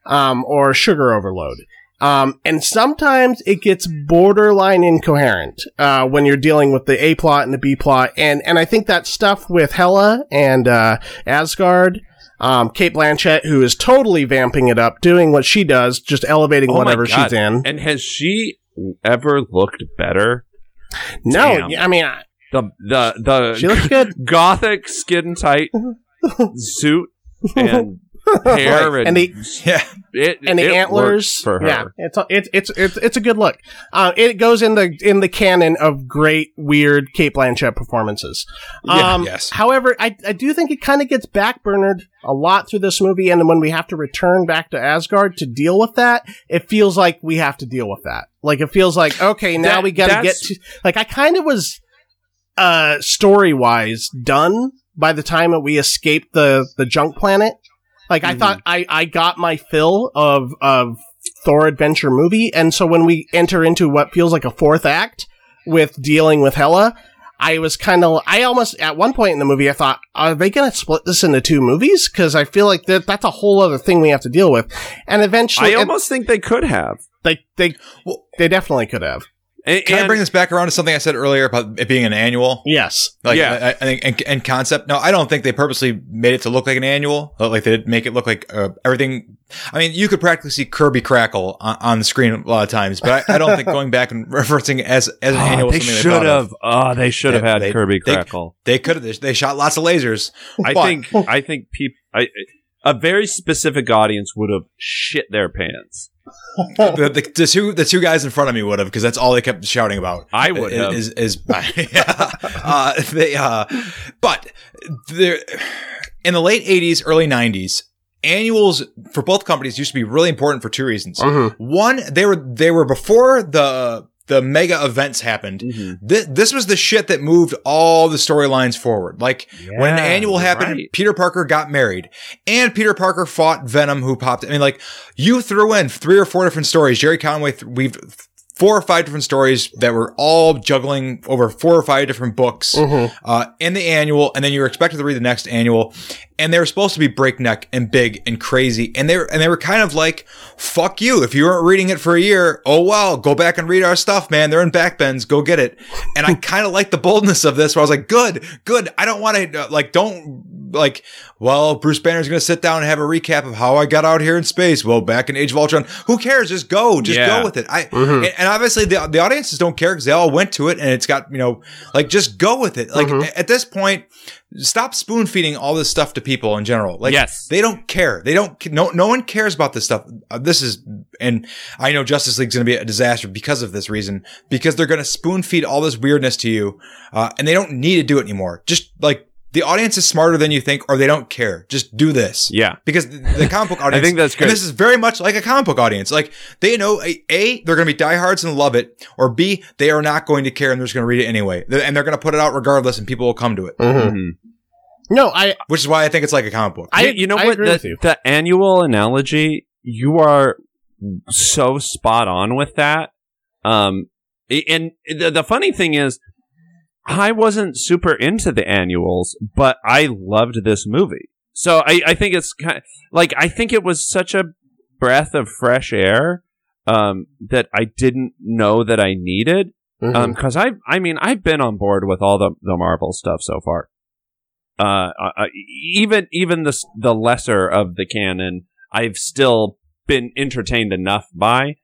or sugar overload. And sometimes it gets borderline incoherent when you're dealing with the A plot and the B plot. And I think that stuff with Hela and Asgard, Cate Blanchett, who is totally vamping it up, doing what she does, just elevating whatever she's in. And has she ever looked better? No, Damn. I mean, the she looks good. Gothic skin tight suit and hair Right. and the antlers for her. Yeah, it's a good look. It goes in the canon of great weird Cate Blanchett performances. Yes. However, I do think it kind of gets backburnered a lot through this movie, and then when we have to return back to Asgard to deal with that, it feels like we have to deal with that. Like it feels like, okay, now we got to get to, like, I kind of was story wise done by the time that we escaped the junk planet. Like, I thought I got my fill of Thor adventure movie, and so when we enter into what feels like a fourth act with dealing with Hela, I almost, at one point in the movie, I thought, are they going to split this into two movies? Because I feel like that's a whole other thing we have to deal with. And eventually... I almost think they could have. They definitely could have. Can I bring this back around to something I said earlier about it being an annual? Yes. I think, and concept. No, I don't think they purposely made it to look like an annual. Like they did make it look like everything. I mean, you could practically see Kirby crackle on the screen a lot of times, but I don't think going back and referencing as an annual. They should have. They should have had Kirby crackle. They could have. They shot lots of lasers. I think people. A very specific audience would have shit their pants. The two guys in front of me would have, because that's all they kept shouting about. I would have. But in the late 80s, early 90s, annuals for both companies used to be really important for two reasons. One, they were before the mega events happened. This was the shit that moved all the storylines forward. Like when an annual happened, Peter Parker got married and Peter Parker fought Venom, who popped. I mean, like, you threw in 3 or 4 different stories. Jerry Conway we've 4 or 5 different stories that were all juggling over 4 or 5 different books in the annual, and then you were expected to read the next annual, and they were supposed to be breakneck and big and crazy, and they were kind of like, fuck you, if you weren't reading it for a year, oh well, go back and read our stuff, man, they're in backbends, go get it. And I kind of like the boldness of this, where I was like, good, I don't want to, like, don't like, well, Bruce Banner's going to sit down and have a recap of how I got out here in space. Well, back in Age of Ultron, who cares? Just go with it. And obviously the audiences don't care because they all went to it and it's got, like, just go with it. Like at this point, stop spoon feeding all this stuff to people in general. Like, they don't care. No one cares about this stuff. And I know Justice League's going to be a disaster because of this reason, because they're going to spoon feed all this weirdness to you. And they don't need to do it anymore. Just like, the audience is smarter than you think, or they don't care. Just do this. Yeah. Because the comic book audience, I think that's great. And this is very much like a comic book audience. Like, they know, A, they're going to be diehards and love it, or B, they are not going to care and they're just going to read it anyway. And they're going to put it out regardless and people will come to it. No, which is why I think it's like a comic book. You know I what? agree with you. The annual analogy, you are so spot on with that. And the funny thing is, I wasn't super into the annuals, but I loved this movie. So I think it's kind of, like, I think it was such a breath of fresh air that I didn't know that I needed. Because I've been on board with all the Marvel stuff so far. Even the lesser of the canon, I've still been entertained enough by.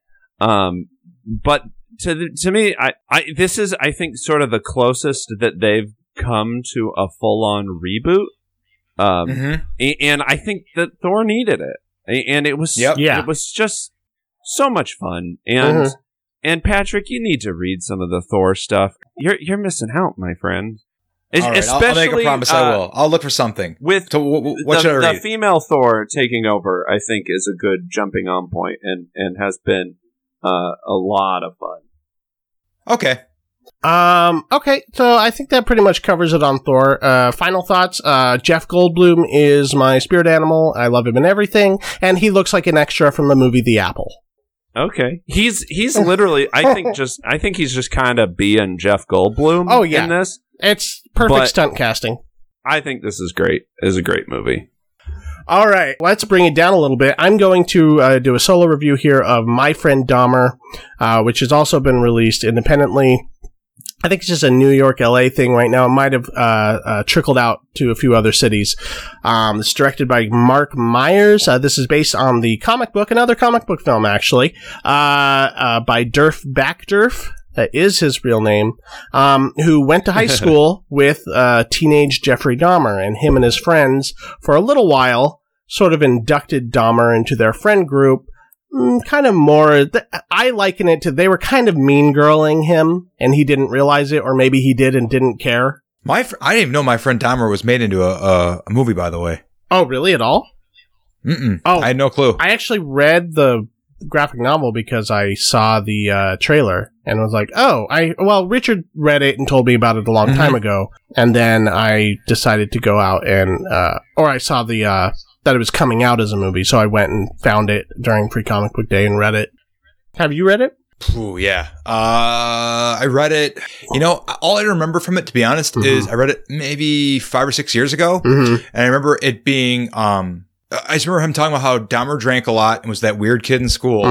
But to me, this is, I think, sort of the closest that they've come to a full-on reboot. And I think that Thor needed it, and it was it was just so much fun. And Patrick, you need to read some of the Thor stuff. You're missing out, my friend. All right, I'll make a promise. I will. I'll look for something. With what should I read? The female Thor taking over, I think, is a good jumping on point, and has been a lot of fun. Okay. Okay, so I think that pretty much covers it on Thor. Final thoughts. Jeff Goldblum is my spirit animal. I love him in everything, and he looks like an extra from the movie The Apple. Okay, he's literally. I think he's just kind of being Jeff Goldblum. In this, it's perfect stunt casting. I think this is great. It's a great movie. All right, let's bring it down a little bit. I'm going to do a solo review here of My Friend Dahmer, which has also been released independently. I think it's just a New York, LA thing right now. It might have trickled out to a few other cities. It's directed by Mark Myers. This is based on the comic book, another comic book film, actually, by Durf Backdurf. That is his real name, who went to high school with teenage Jeffrey Dahmer, and him and his friends, for a little while, sort of inducted Dahmer into their friend group. Kind of more, I liken it to, they were kind of mean girling him, and he didn't realize it, or maybe he did and didn't care. I didn't even know My Friend Dahmer was made into a movie, by the way. Oh, really? At all? I had no clue. I actually read the graphic novel because I saw the trailer and was like, Richard read it and told me about it a long time ago, and then I decided to go out and I saw the that it was coming out as a movie, so I went and found it during Free Comic Book Day and read it. Have you read it? Ooh, yeah. I read it. All I remember from it, to be honest, is I read it maybe 5 or 6 years ago, and I remember it being I just remember him talking about how Dahmer drank a lot and was that weird kid in school.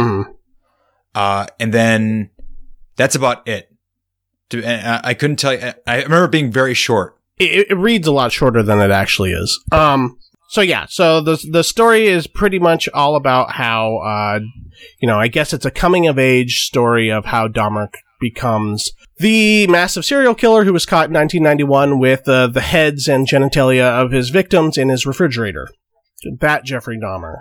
And then that's about it. And I couldn't tell you. I remember it being very short. It reads a lot shorter than it actually is. So the story is pretty much all about how, I guess it's a coming of age story of how Dahmer becomes the massive serial killer who was caught in 1991 with the heads and genitalia of his victims in his refrigerator. That Jeffrey Dahmer.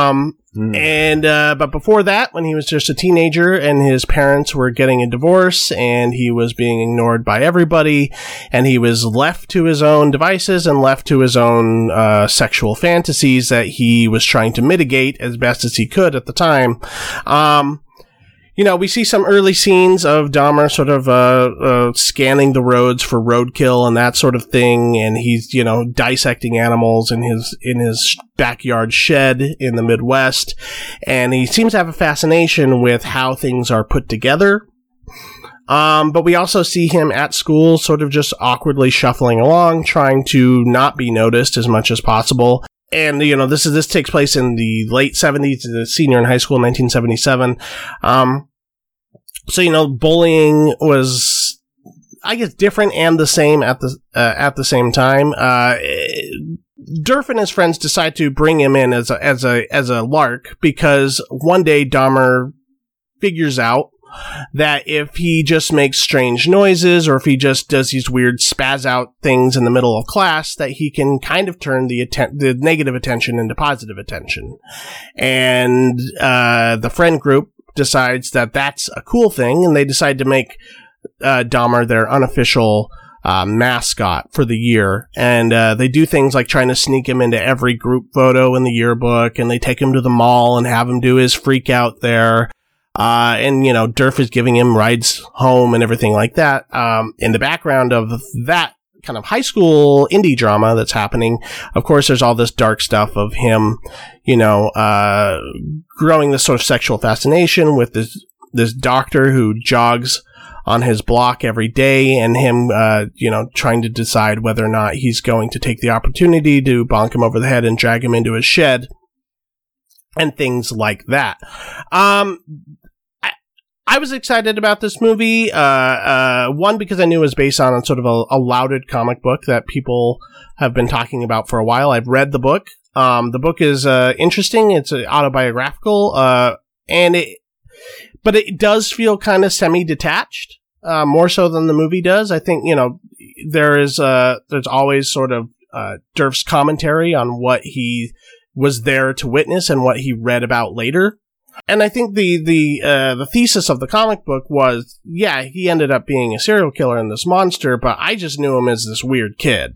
But before that, when he was just a teenager and his parents were getting a divorce and he was being ignored by everybody and he was left to his own devices and left to his own sexual fantasies that he was trying to mitigate as best as he could at the time. We see some early scenes of Dahmer sort of scanning the roads for roadkill and that sort of thing, and he's dissecting animals in his backyard shed in the Midwest, and he seems to have a fascination with how things are put together. But we also see him at school, sort of just awkwardly shuffling along, trying to not be noticed as much as possible. And this takes place in the late 70s, as a senior in high school, 1977. Bullying was, I guess, different and the same at the same time. Durf and his friends decide to bring him in as a lark because one day Dahmer figures out that if he just makes strange noises or if he just does these weird spaz out things in the middle of class, that he can kind of turn the negative attention into positive attention. And the friend group decides that that's a cool thing, and they decide to make Dahmer their unofficial mascot for the year. And they do things like trying to sneak him into every group photo in the yearbook, and they take him to the mall and have him do his freak out there. And, you know, Durf is giving him rides home and everything like that. In the background of that kind of high school indie drama that's happening, of course, there's all this dark stuff of him, you know, growing this sort of sexual fascination with this doctor who jogs on his block every day, and him, you know, trying to decide whether or not he's going to take the opportunity to bonk him over the head and drag him into his shed and things like that. I was excited about this movie. One, because I knew it was based on sort of a lauded comic book that people have been talking about for a while. I've read the book. The book is interesting. It's autobiographical, but it does feel kind of semi-detached, more so than the movie does. I think, you know, there's always sort of Durf's commentary on what he was there to witness and what he read about later. And I think the thesis of the comic book was, yeah, he ended up being a serial killer and this monster, but I just knew him as this weird kid.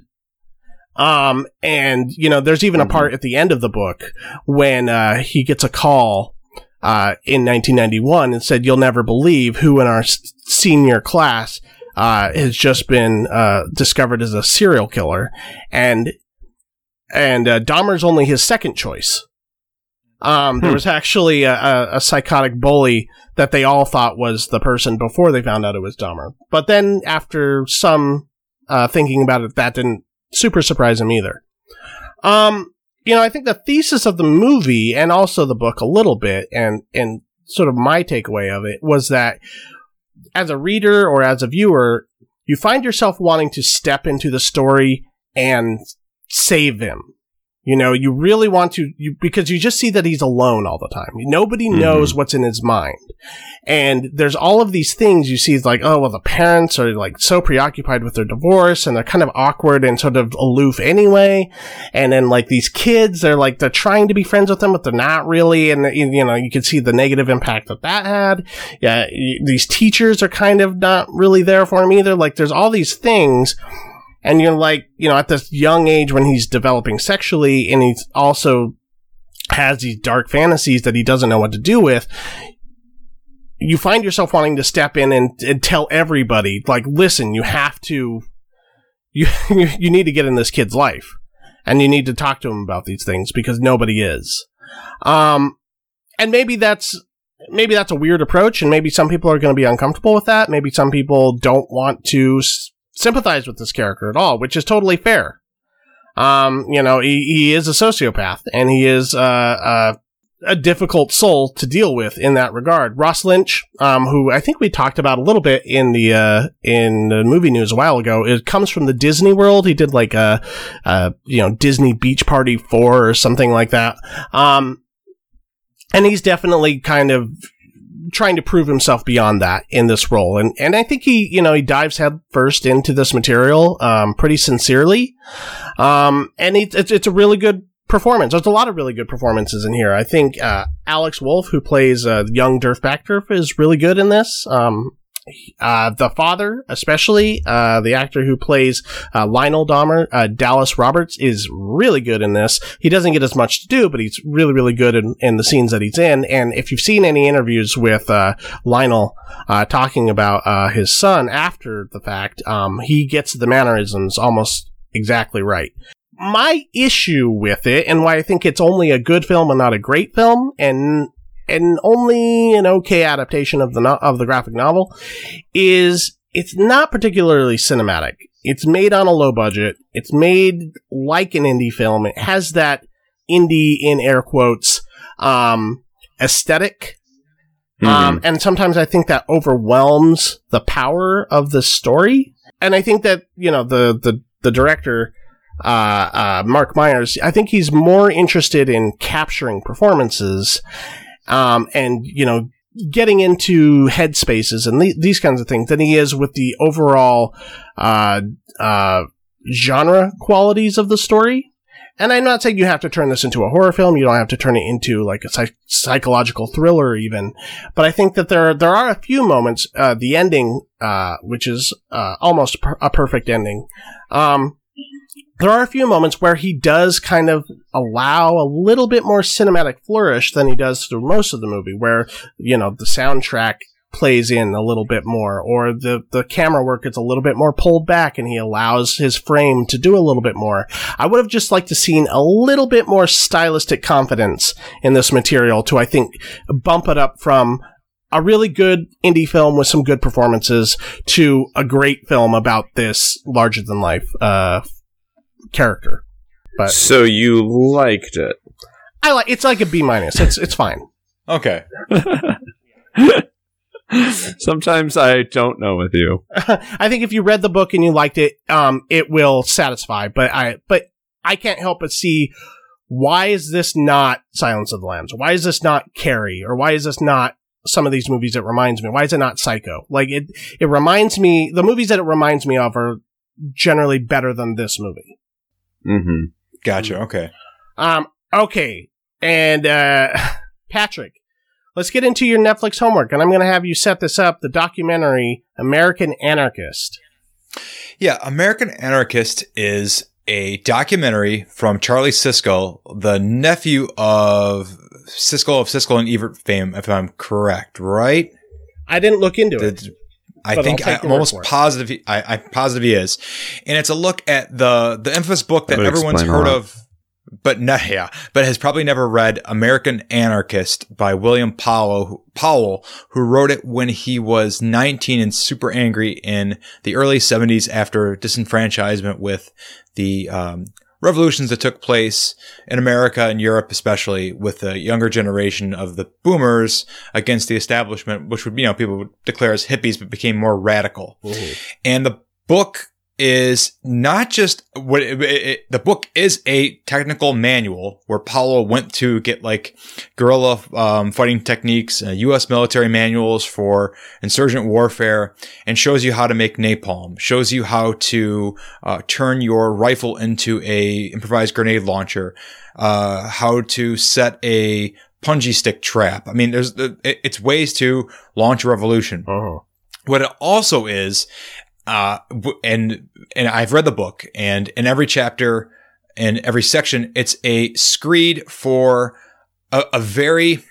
And, you know, there's even a part at the end of the book when he gets a call in 1991 and said, "You'll never believe who in our senior class has just been discovered as a serial killer." And Dahmer's only his second choice. There was actually a psychotic bully that they all thought was the person before they found out it was Dahmer. But then after some thinking about it, that didn't super surprise him either. You know, I think the thesis of the movie and also the book a little bit, and sort of my takeaway of it, was that as a reader or as a viewer, you find yourself wanting to step into the story and save him. You know, you really want to, because you just see that he's alone all the time. Nobody knows what's in his mind. And there's all of these things you see, like, oh, well, the parents are like so preoccupied with their divorce and they're kind of awkward and sort of aloof anyway. And then like these kids, they're trying to be friends with them, but they're not really. And, you know, you can see the negative impact that had. Yeah. These teachers are kind of not really there for him either. Like there's all these things. And you're like, you know, at this young age when he's developing sexually and he's also has these dark fantasies that he doesn't know what to do with, you find yourself wanting to step in and tell everybody, like, listen, you have to, you need to get in this kid's life and you need to talk to him about these things because nobody is. And maybe that's a weird approach and maybe some people are going to be uncomfortable with that. Maybe some people don't want to sympathize with this character at all, which is totally fair. You know, he is a sociopath, and he is a difficult soul to deal with in that regard. Ross Lynch, who I think we talked about a little bit in the movie news a while ago, it comes from the Disney world. He did like a Disney Beach Party 4 or something like that. And he's definitely kind of trying to prove himself beyond that in this role. And I think he dives head first into this material, pretty sincerely. And it's a really good performance. There's a lot of really good performances in here. I think, Alex Wolff, who plays, young Durf Backderf, is really good in this. The father, especially, the actor who plays Lionel Dahmer, Dallas Roberts, is really good in this. He doesn't get as much to do, but he's really, really good in the scenes that he's in. And if you've seen any interviews with Lionel talking about his son after the fact, he gets the mannerisms almost exactly right. My issue with it, and why I think it's only a good film and not a great film, and only an okay adaptation of the graphic novel, is it's not particularly cinematic. It's made on a low budget. It's made like an indie film. It has that indie, in air quotes, aesthetic. And sometimes I think that overwhelms the power of the story. And I think that, you know, the director, Mark Myers. I think he's more interested in capturing performances, and, you know, getting into headspaces and these kinds of things than he is with the overall, genre qualities of the story. And I'm not saying you have to turn this into a horror film. You don't have to turn it into like a psychological thriller even. But I think that there are a few moments, the ending, which is, almost a perfect ending. There are a few moments where he does kind of allow a little bit more cinematic flourish than he does through most of the movie, where, you know, the soundtrack plays in a little bit more, or the camera work gets a little bit more pulled back and he allows his frame to do a little bit more. I would have just liked to seen a little bit more stylistic confidence in this material to, I think, bump it up from a really good indie film with some good performances to a great film about this larger than life character. But so you liked it? It's like a B-. It's fine. Okay. Sometimes I don't know with you. I think if you read the book and you liked it, it will satisfy. But I can't help but see, why is this not Silence of the Lambs? Why is this not Carrie? Or why is this not some of these movies it reminds me? Why is it not Psycho? Like, it reminds me, the movies that it reminds me of are generally better than this movie. Mm-hmm. Gotcha. Okay. Okay. And, Patrick, let's get into your Netflix homework, and I'm going to have you set this up, the documentary American Anarchist. Yeah, American Anarchist is a documentary from Charlie Siskel, the nephew of Siskel and Ebert fame, if I'm correct, right? I didn't look into it. I'm almost positive. I'm positive he is, and it's a look at the infamous book that everyone's heard of, but has probably never read, American Anarchist by William Powell, who wrote it when he was 19 and super angry in the early 70s after disenfranchisement with the revolutions that took place in America and Europe, especially with the younger generation of the boomers against the establishment, which would, people would declare as hippies, but became more radical. Mm-hmm. And the book is not just the book is a technical manual where Powell went to get like guerrilla fighting techniques, U.S. military manuals for insurgent warfare, and shows you how to make napalm, shows you how to turn your rifle into a improvised grenade launcher, how to set a punji stick trap. I mean, it's ways to launch a revolution. Oh. What it also is, and I've read the book, and in every chapter and every section, it's a screed for a very,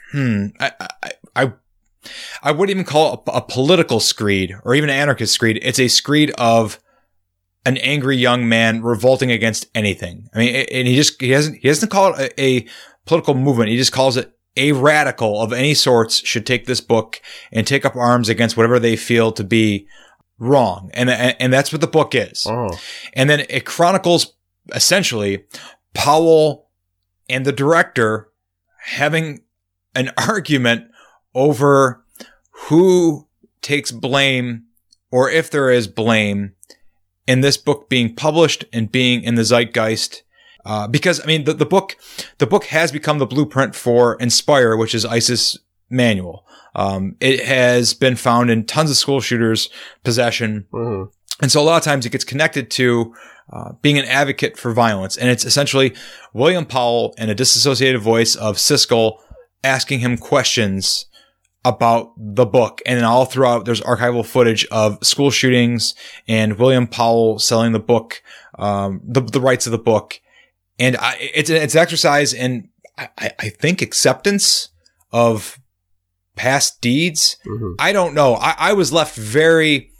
I wouldn't even call it a political screed or even an anarchist screed. It's a screed of an angry young man revolting against anything. I mean, and he doesn't call it a political movement. He just calls it a radical of any sorts should take this book and take up arms against whatever they feel to be wrong. And that's what the book is. Oh. And then it chronicles essentially Powell and the director having an argument over who takes blame, or if there is blame, in this book being published and being in the zeitgeist. Because I mean, the book has become the blueprint for Inspire, which is ISIS manual. It has been found in tons of school shooters' possession. Mm-hmm. And so a lot of times it gets connected to being an advocate for violence. And it's essentially William Powell and a disassociated voice of Siskel asking him questions about the book. And then all throughout, there's archival footage of school shootings and William Powell selling the book, the rights of the book. And it's an exercise in, I think, acceptance of past deeds. Mm-hmm. I don't know. I was left very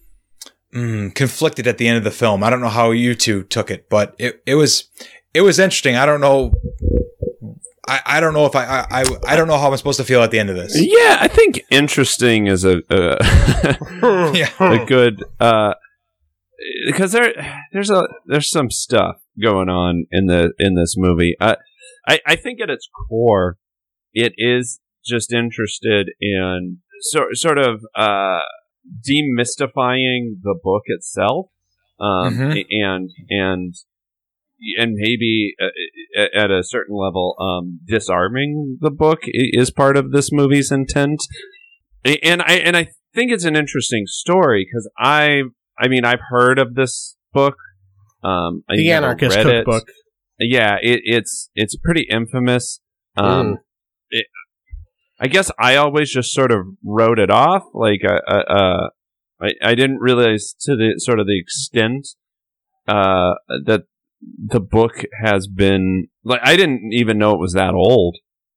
conflicted at the end of the film. I don't know how you two took it, but it was interesting. I don't know. I don't know if I don't know how I'm supposed to feel at the end of this. Yeah, I think interesting is a good because there's some stuff going on in this movie. I think at its core, it is just interested in sort of demystifying the book itself, Mm-hmm. and and maybe at a certain level, disarming the book is part of this movie's intent. And I think it's an interesting story because I've heard of this book. The Anarchist Cookbook. Yeah, it's pretty infamous. I guess I always just sort of wrote it off. Like I didn't realize to the sort of the extent that the book has been. Like I didn't even know it was that old.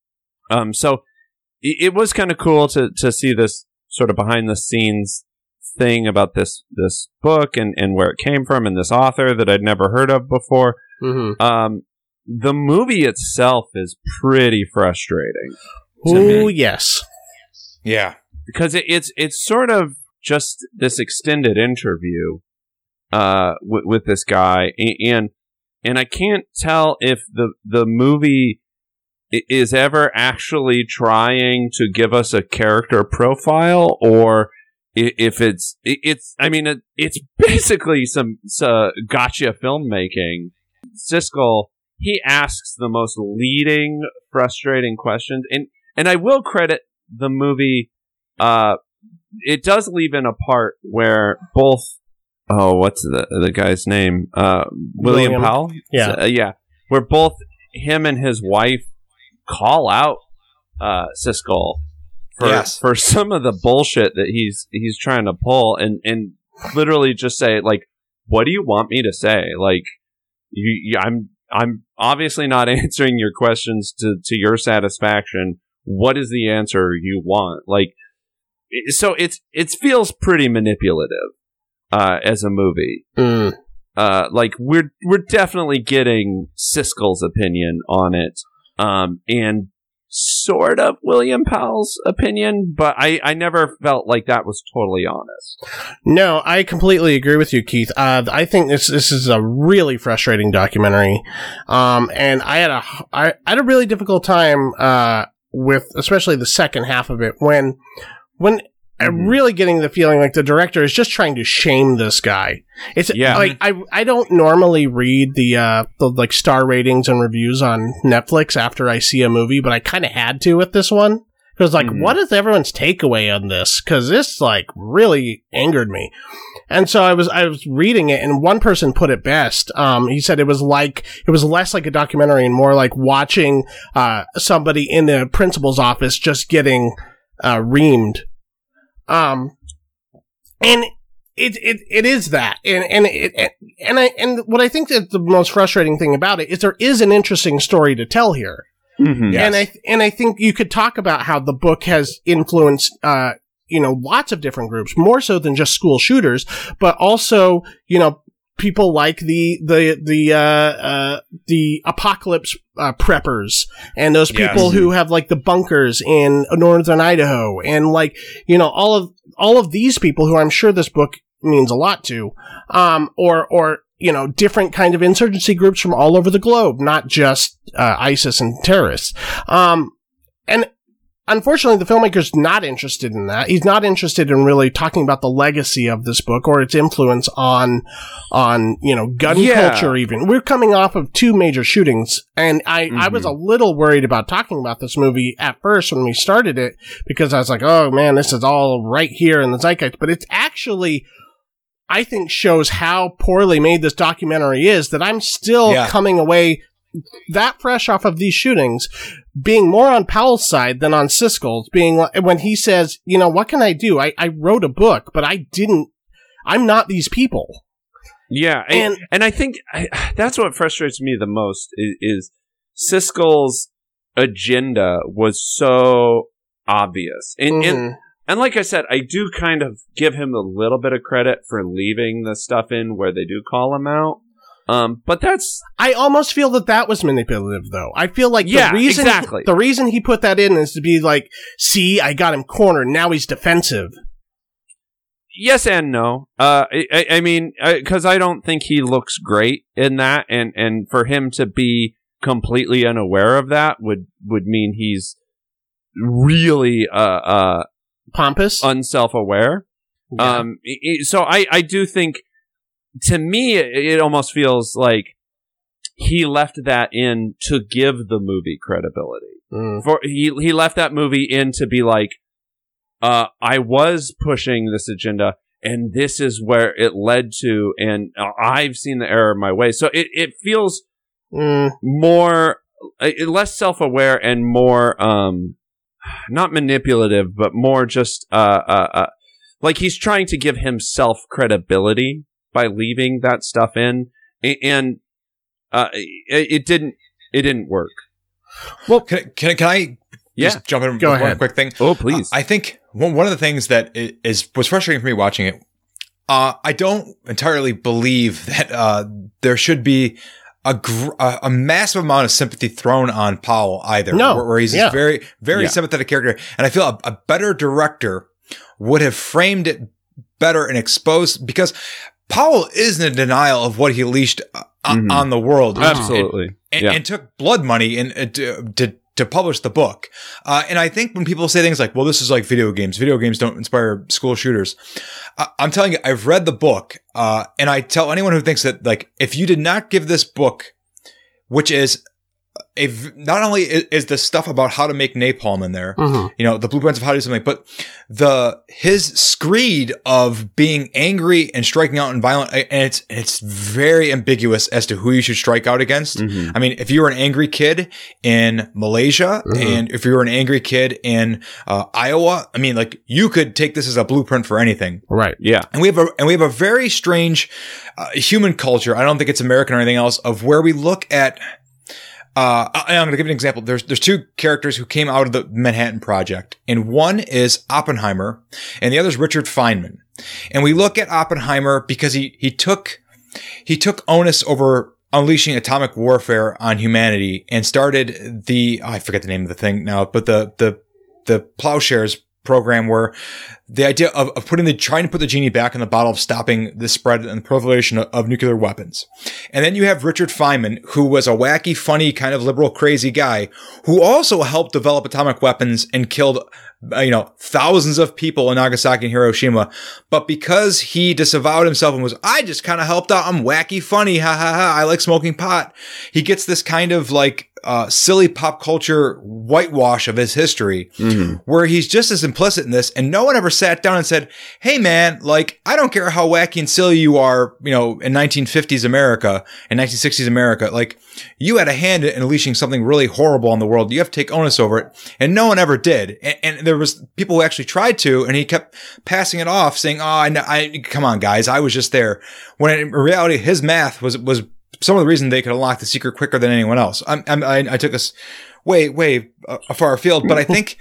So it was kind of cool to see this sort of behind the scenes thing about this book and where it came from and this author that I'd never heard of before. Mm-hmm. The movie itself is pretty frustrating. Oh, yes. Yeah. Because it's sort of just this extended interview with this guy, and I can't tell if the movie is ever actually trying to give us a character profile or if it's basically some gotcha filmmaking. Siskel, he asks the most leading, frustrating questions, and I will credit the movie. It does leave in a part where both. Oh, what's the guy's name? William Powell. Yeah, yeah. Where both him and his wife call out Siskel for some of the bullshit that he's trying to pull, and literally just say like, "What do you want me to say?" Like, I'm obviously not answering your questions to your satisfaction. What is the answer you want? Like, so it feels pretty manipulative as a movie. Like we're definitely getting Siskel's opinion on it, and sort of William Powell's opinion, but I never felt like that was totally honest. No, I completely agree with you, Keith. I think this is a really frustrating documentary, and I had a really difficult time with especially the second half of it when I'm really getting the feeling like the director is just trying to shame this guy. It's like I don't normally read the like star ratings and reviews on Netflix after I see a movie, but I kind of had to with this one because like what is everyone's takeaway on this? Because this like really angered me, and so I was reading it, and one person put it best. He said it was less like a documentary and more like watching somebody in the principal's office just getting reamed. And it is that, and what I think that the most frustrating thing about it is there is an interesting story to tell here, yes. and I think you could talk about how the book has influenced lots of different groups, more so than just school shooters, but also people like the apocalypse preppers and those people who have like the bunkers in northern Idaho and like all of these people who I'm sure this book means a lot to, or different kind of insurgency groups from all over the globe, not just ISIS and terrorists. And unfortunately, the filmmaker's not interested in that. He's not interested in really talking about the legacy of this book or its influence on gun culture even. We're coming off of two major shootings, and I was a little worried about talking about this movie at first when we started it, because I was like, oh man, this is all right here in the zeitgeist. But it's actually, I think, shows how poorly made this documentary is, that I'm still coming away that fresh off of these shootings, being more on Powell's side than on Siskel's, when he says, what can I do? I wrote a book, but I'm not these people. Yeah. And I think that's what frustrates me the most is Siskel's agenda was so obvious. And like I said, I do kind of give him a little bit of credit for leaving the stuff in where they do call him out. But I almost feel that was manipulative, though. I feel like the reason he put that in is to be like, see, I got him cornered. Now he's defensive. Yes and no. I mean, because I don't think he looks great in that, and for him to be completely unaware of that would mean he's really pompous, unself-aware. Yeah. So I do think, to me, it almost feels like he left that in to give the movie credibility. He left that movie in to be like, I was pushing this agenda, and this is where it led to, and I've seen the error of my way. So it feels more, less self-aware and more, not manipulative, but more just, like he's trying to give himself credibility by leaving that stuff in, and it didn't work. Well, can I just jump in with one quick thing? Oh, please. I think one of the things that was frustrating for me watching it, I don't entirely believe that there should be a massive amount of sympathy thrown on Powell either. No. Where he's this very, very sympathetic character. And I feel a better director would have framed it better and exposed, because Powell is in denial of what he leashed on the world. Absolutely. And took blood money to publish the book. And I think when people say things like, well, this is like video games don't inspire school shooters. I'm telling you, I've read the book, and I tell anyone who thinks that, like, if you did not give this book, which is not only is the stuff about how to make napalm in there, you know, the blueprints of how to do something, but his screed of being angry and striking out and violent, and it's very ambiguous as to who you should strike out against. I mean, if you were an angry kid in Malaysia, and if you were an angry kid in Iowa, I mean, like, you could take this as a blueprint for anything. Right. Yeah. And we have a very strange human culture. I don't think it's American or anything else, of where we look at. I'm going to give you an example. There's two characters who came out of the Manhattan Project, and one is Oppenheimer, and the other is Richard Feynman. And we look at Oppenheimer because he took onus over unleashing atomic warfare on humanity and started I forget the name of the thing now, but the Plowshares program, where the idea of trying to put the genie back in the bottle of stopping the spread and the proliferation of nuclear weapons. And then you have Richard Feynman, who was a wacky, funny, kind of liberal, crazy guy who also helped develop atomic weapons and killed, thousands of people in Nagasaki and Hiroshima. But because he disavowed himself and was, I just kind of helped out, I'm wacky, funny, ha ha ha, I like smoking pot, he gets this kind of like silly pop culture whitewash of his history, where he's just as implicit in this, and no one ever sat down and said, hey man, like, I don't care how wacky and silly you are, in 1950s America and 1960s America, like, you had a hand in unleashing something really horrible on the world. You have to take onus over it. And no one ever did. And there was people who actually tried to, and he kept passing it off, saying, oh, I come on guys, I was just there. When in reality, his math was some of the reason they could unlock the secret quicker than anyone else. I took us way far afield, but I think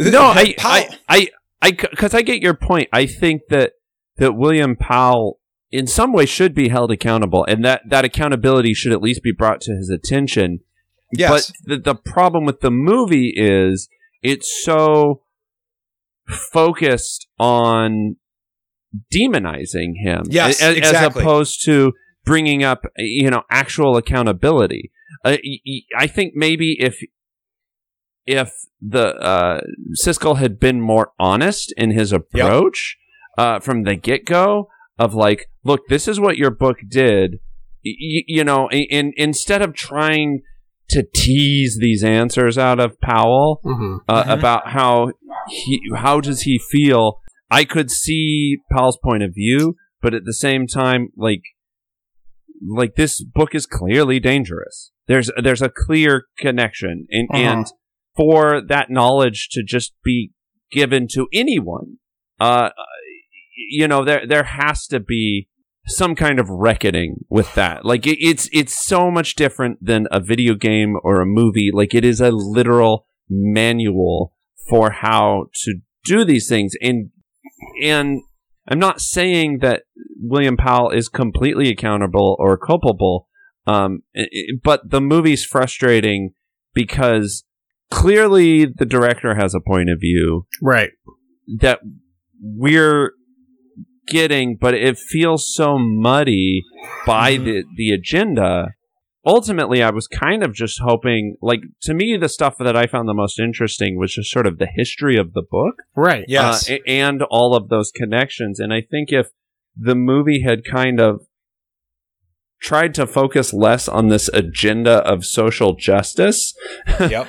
because I get your point. I think that William Powell in some way should be held accountable, and that accountability should at least be brought to his attention. Yes. But the problem with the movie is it's so focused on demonizing him, yes, as exactly. opposed to bringing up, actual accountability. I think maybe if the Siskel had been more honest in his approach from the get-go, of like, look, this is what your book did, instead of trying to tease these answers out of Powell about how does he feel. I could see Powell's point of view, but at the same time, like this book is clearly dangerous. There's a clear connection, and for that knowledge to just be given to anyone, there has to be some kind of reckoning with that. Like it's so much different than a video game or a movie. Like, it is a literal manual for how to do these things, and I'm not saying that William Powell is completely accountable or culpable, but the movie's frustrating because clearly the director has a point of view, right, that we're getting, but it feels so muddy by the agenda. Ultimately, I was kind of just hoping, like, to me, the stuff that I found the most interesting was just sort of the history of the book. Right. Yes. And all of those connections. And I think if the movie had kind of tried to focus less on this agenda of social justice. Yep.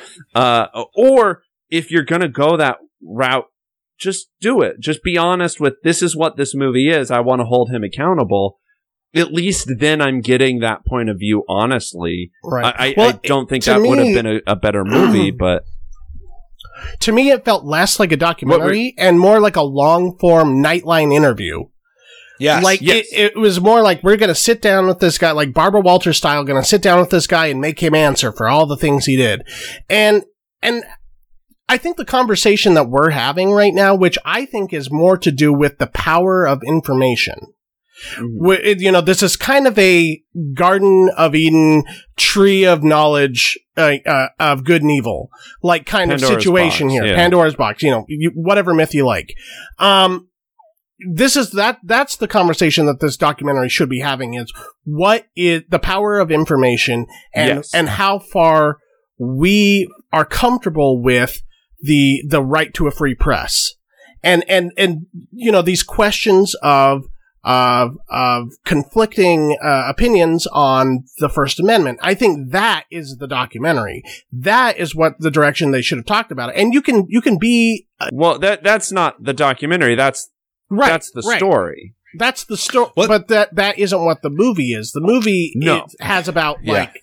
Or if you're going to go that route, just do it. Just be honest with, this is what this movie is. I want to hold him accountable. At least then I'm getting that point of view honestly. Right. I don't think that would have been a better movie, but... To me, it felt less like a documentary and more like a long-form Nightline interview. Yes. It was more like, we're going to sit down with this guy, like Barbara Walters style, going to sit down with this guy and make him answer for all the things he did. And I think the conversation that we're having right now, which I think is more to do with the power of information. Mm-hmm. This is kind of a Garden of Eden, tree of knowledge, of good and evil, like kind Pandora's of situation box, here. Yeah. Pandora's box, whatever myth you like. That's the conversation that this documentary should be having, is what is the power of information and how far we are comfortable with the right to a free press. And these questions of conflicting opinions on the First Amendment. I think that is the documentary. That is what the direction they should have talked about it. And you can be well. That's not the documentary. That's the story. That's the story. But that isn't what the movie is. The movie has about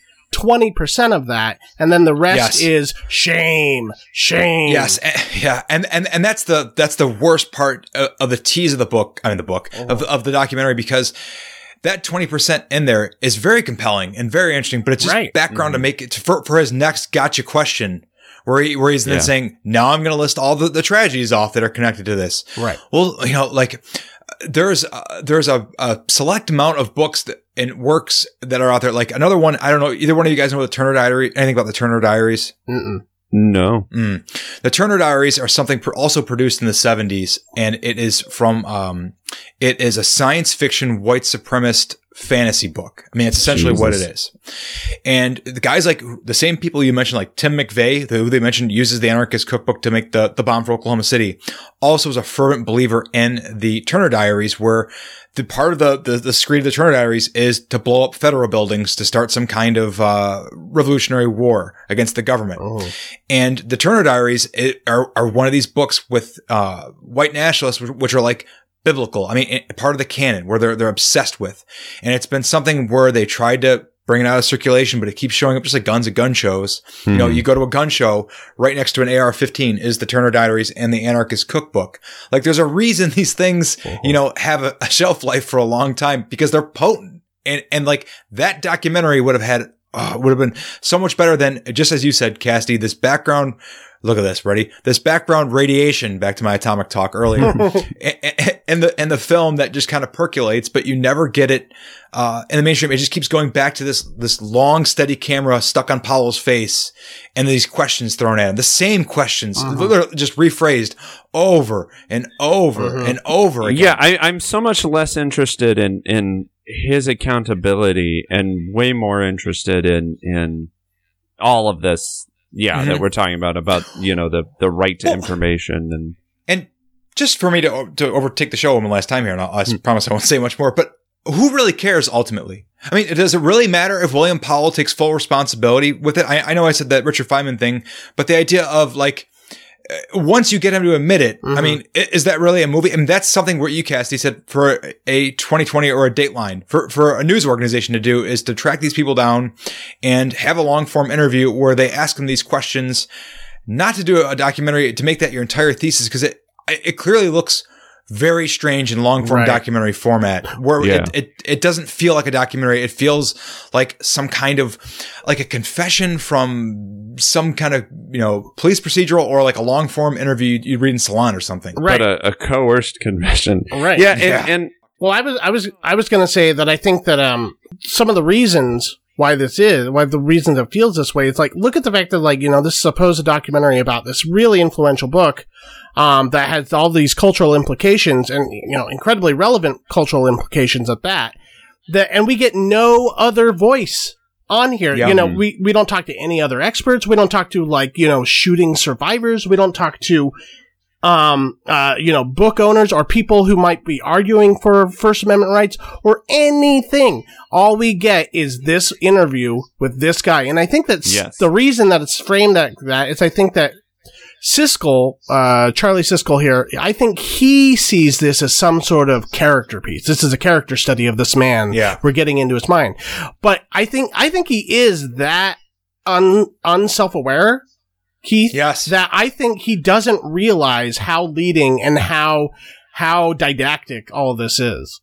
20% of that, and then the rest is shame. Yes, yeah, and that's the worst part of the tease of the book. I mean, the book of the documentary, because that 20% in there is very compelling and very interesting, but it's just background to make it for his next gotcha question, where he's then saying, now I'm going to list all the tragedies off that are connected to this. Right. Well, there's a select amount of books and works that are out there. Like another one, I don't know, either one of you guys know the Turner Diaries, anything about the Turner Diaries? Mm-mm. No. The Turner Diaries are something also produced in the 70s, and it is a science fiction white supremacist fantasy book. I mean, it's essentially what it is. And the guys, like the same people you mentioned, like Tim McVeigh, who they mentioned uses the Anarchist Cookbook to make the bomb for Oklahoma City, also is a fervent believer in the Turner Diaries, where the part of the screed of the Turner Diaries is to blow up federal buildings to start some kind of revolutionary war against the government. Oh. And the Turner Diaries are one of these books with white nationalists, which are like biblical. I mean, part of the canon where they're obsessed with. And it's been something where they tried to bring it out of circulation, but it keeps showing up just like guns at gun shows. Mm-hmm. You go to a gun show, right next to an AR-15 is the Turner Diaries and the Anarchist Cookbook. Like, there's a reason these things, have a shelf life for a long time, because they're potent. And like, that documentary would have been so much better than, just as you said, Cassidy, this background. Look at this, ready? This background radiation, back to my atomic talk earlier, and the film that just kind of percolates, but you never get it in the mainstream. It just keeps going back to this long, steady camera stuck on Powell's face, and these questions thrown at him. The same questions, just rephrased over and over and over again. Yeah, I'm so much less interested in his accountability and way more interested in all of this. Yeah, that we're talking about the right to information and just for me to overtake the show one last time here, and I promise I won't say much more. But who really cares ultimately? I mean, does it really matter if William Powell takes full responsibility with it? I know I said that Richard Feynman thing, but the idea of like, once you get him to admit it, I mean, is that really a movie? I mean, that's something where you, Cassidy, said for a 2020 or a Dateline, for a news organization to do, is to track these people down and have a long form interview where they ask them these questions, not to do a documentary to make that your entire thesis, because it clearly looks very strange in long form documentary format, where it doesn't feel like a documentary. It feels like some kind of like a confession from some kind of police procedural, or like a long form interview you'd read in Salon or something. Right, but a coerced confession. Right. Yeah, and well, I was going to say that I think that some of the reasons why the reasons it feels this way, it's like, look at the fact that this supposed documentary about this really influential book that has all these cultural implications and incredibly relevant cultural implications at that, and we get no other voice on here. We don't talk to any other experts. We don't talk to shooting survivors. We don't talk to book owners or people who might be arguing for First Amendment rights or anything. All we get is this interview with this guy. And I think that's the reason that it's framed that is I think that Siskel, Charlie Siskel here, I think he sees this as some sort of character piece. This is a character study of this man. Yeah. We're getting into his mind. But I think he is that unself-aware, Keith. Yes. That I think he doesn't realize how leading and how didactic all of this is.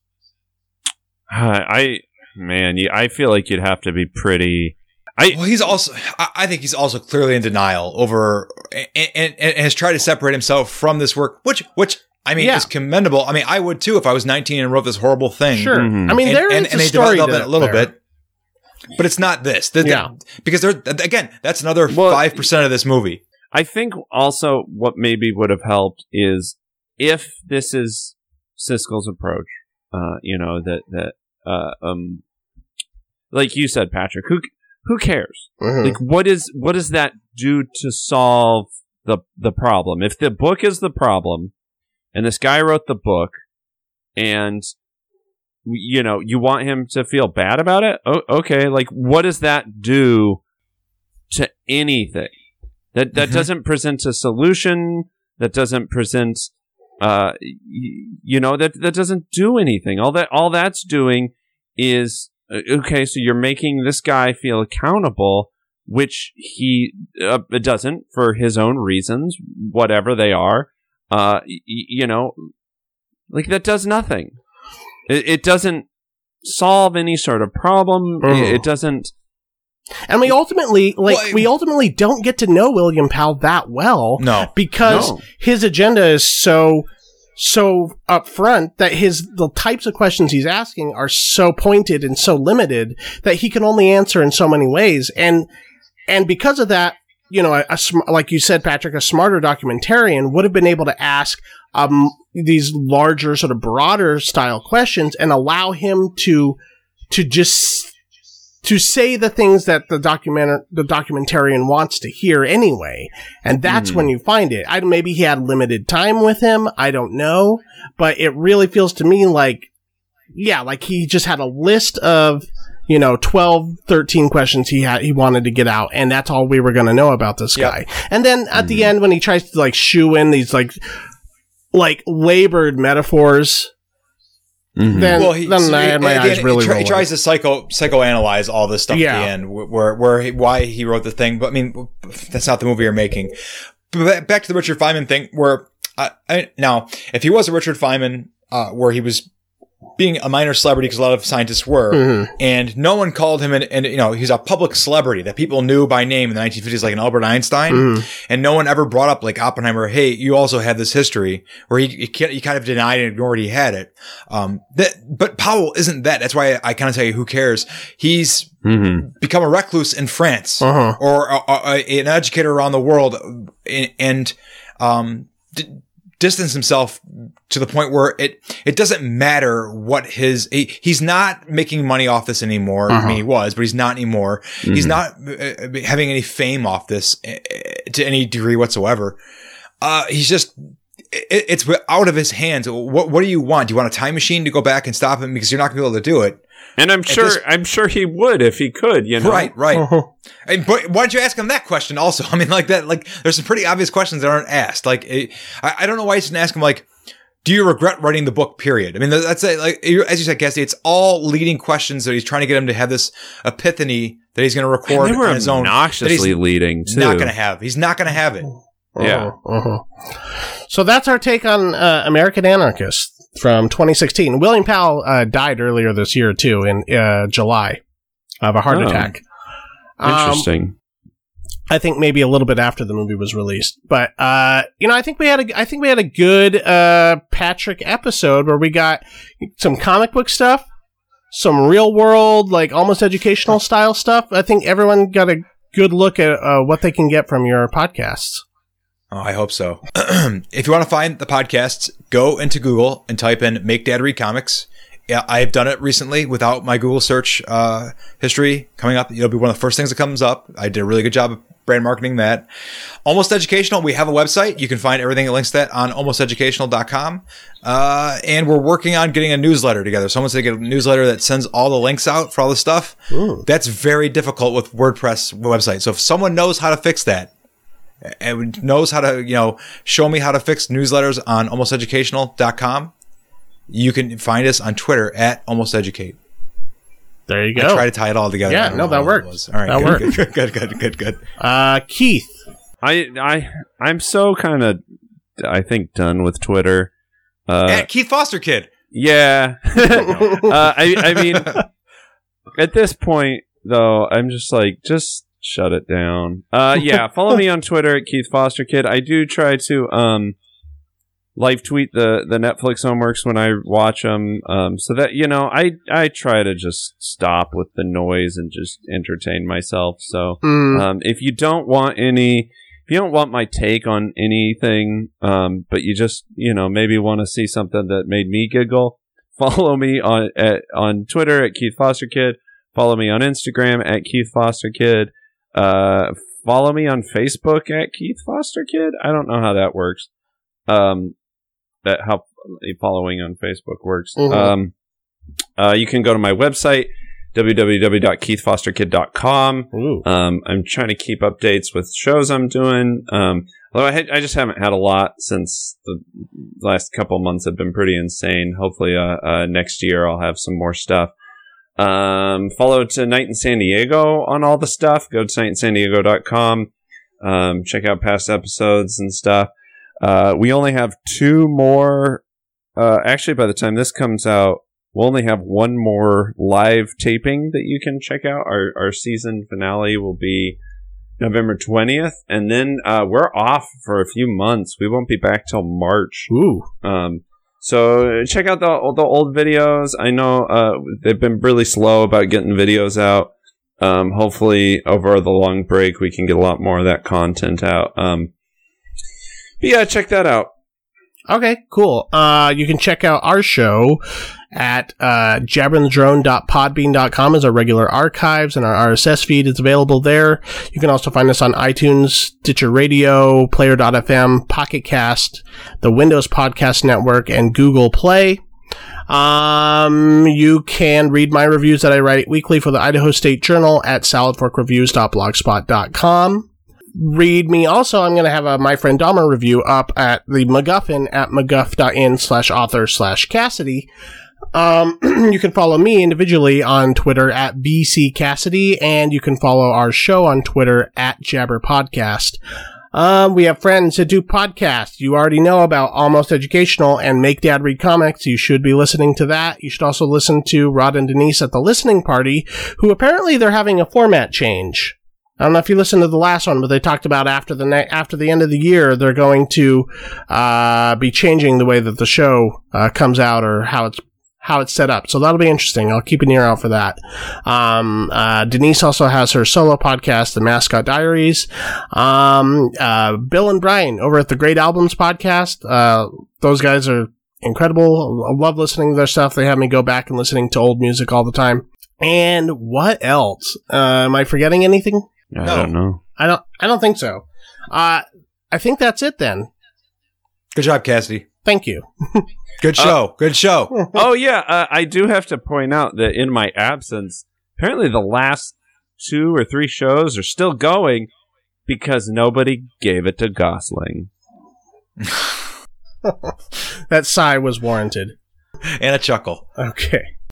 I feel like you'd have to be pretty... I think he's also clearly in denial over and has tried to separate himself from this work, which is commendable. I mean, I would too if I was 19 and wrote this horrible thing. Sure. Mm-hmm. I mean, and they develop it a little bit, but it's not this. Because that's another 5% of this movie. I think also what maybe would have helped is if this is Siskel's approach, like you said, Patrick, who cares? Mm-hmm. Like, what does that do to solve the problem? If the book is the problem, and this guy wrote the book, and you want him to feel bad about it, okay. Like, what does that do to anything? That doesn't present a solution. That doesn't present, that doesn't do anything. All that's doing is. Okay, so you're making this guy feel accountable, which he doesn't for his own reasons, whatever they are. Like that does nothing. It doesn't solve any sort of problem. It doesn't. And we ultimately don't get to know William Powell that well. No. Because his agenda is so upfront that the types of questions he's asking are so pointed and so limited that he can only answer in so many ways. And because of that, like you said, Patrick, a smarter documentarian would have been able to ask these larger, sort of broader style questions and allow him to say the things that the documentarian wants to hear anyway. And that's when you find it. Maybe he had limited time with him. I don't know. But it really feels to me like he just had a list of, 12, 13 questions he wanted to get out. And that's all we were going to know about this guy. And then at the end, when he tries to shoo in these like labored metaphors, then my eyes really roll. He tries to psychoanalyze all this stuff at the end, why he wrote the thing. But I mean, that's not the movie you're making. But back to the Richard Feynman thing, where now, if he was a Richard Feynman, where he was being a minor celebrity, because a lot of scientists were, and no one called him, and he's a public celebrity that people knew by name in the 1950s, like an Albert Einstein, and no one ever brought up, like Oppenheimer, hey, you also have this history, where he kind of denied and ignored he had it. But Powell isn't that. That's why I kind of tell you, who cares? He's become a recluse in France, or an educator around the world, and distance himself to the point where it doesn't matter what he's not making money off this anymore. I mean, he was, but he's not anymore. He's not having any fame off this to any degree whatsoever. He's just, it's out of his hands. What do you want? Do you want a time machine to go back and stop him? Because you're not going to be able to do it. And I'm sure he would if he could, Right. But why don't you ask him that question also? I mean, there's some pretty obvious questions that aren't asked. Like, I don't know why he didn't ask him, like, do you regret writing the book, period? I mean, that's like, as you said, Cassie, it's all leading questions that he's trying to get him to have this epiphany that he's going to record on his own. Obnoxiously leading, too. He's not going to have it. Yeah. So that's our take on American Anarchist from 2016. William Powell died earlier this year, too, in July of a heart attack. Interesting. I think maybe a little bit after the movie was released, but I think we had a good Patrick episode where we got some comic book stuff, some real world, like almost educational style stuff. I think everyone got a good look at what they can get from your podcasts. Oh, I hope so. If you want to find the podcasts, go into Google and type in Make Dad Read Comics. Yeah, I've done it recently without my Google search history coming up. It'll be one of the first things that comes up. I did a really good job of brand marketing that. Almost Educational, we have a website. You can find everything that links to that on almosteducational.com. And we're working on getting a newsletter together. Someone's going to get a newsletter that sends all the links out for all the stuff. Ooh. That's very difficult with WordPress websites. So if someone knows how to fix that, and knows how to, show me how to fix newsletters on almosteducational.com, you can find us on Twitter at almosteducate. There you go. I try to tie it all together. Yeah, no, that works. All right, that works. Good. Keith, I'm so kind of, I think, done with Twitter. At Keith Foster Kid. Yeah. I mean, at this point, though, I'm just like, just shut it down. Yeah, follow me on Twitter at Keith Foster Kid. I do try to live tweet the Netflix homeworks when I watch them, so that I try to just stop with the noise and just entertain myself. So if you don't want my take on anything, but you just maybe want to see something that made me giggle, follow me on Twitter at Keith Foster Kid. Follow me on Instagram at Keith Foster Kid. Follow me on Facebook at Keith Foster Kid. I don't know how that works. How following on Facebook works. Mm-hmm. You can go to my website, www.keithfosterkid.com. I'm trying to keep updates with shows I'm doing. Although I just haven't had a lot since the last couple months have been pretty insane. Hopefully, next year I'll have some more stuff. Follow Tonight in San Diego on all the stuff. Go to tonightsinsandiego.com. Check out past episodes and stuff. We only have 2 more. Actually, by the time this comes out, we'll only have 1 more live taping that you can check out. Our season finale will be November 20th, and then we're off for a few months. We won't be back till March. Ooh. So check out the old videos. I know they've been really slow about getting videos out. Hopefully, over the long break, we can get a lot more of that content out. Yeah, check that out. Okay, cool. You can check out our show at jabberandthedrone.podbean.com as our regular archives, and our RSS feed is available there. You can also find us on iTunes, Stitcher Radio, Player.fm, Pocket Cast, the Windows Podcast Network, and Google Play. You can read my reviews that I write weekly for the Idaho State Journal at saladforkreviews.blogspot.com. Read me also. I'm going to have a My Friend Dahmer review up at the MacGuffin at mcguff.in/author/Cassidy. You can follow me individually on Twitter at VCCassidy, and you can follow our show on Twitter at Jabber Podcast. We have friends that do podcasts. You already know about Almost Educational and Make Dad Read Comics. You should be listening to that. You should also listen to Rod and Denise at the Listening Party, who apparently they're having a format change. I don't know if you listened to the last one, but they talked about after the end of the year, they're going to be changing the way that the show comes out, or how it's set up. So that'll be interesting. I'll keep an ear out for that. Denise also has her solo podcast, The Mascot Diaries. Bill and Brian over at the Great Albums podcast. Those guys are incredible. I love listening to their stuff. They have me go back and listening to old music all the time. And what else? Am I forgetting anything? I don't know. I don't think so. I think that's it then. Good job, Cassidy. Thank you. Good show. Good show. Oh, yeah. I do have to point out that in my absence, apparently the last 2 or 3 shows are still going because nobody gave it to Gosling. That sigh was warranted. And a chuckle. Okay.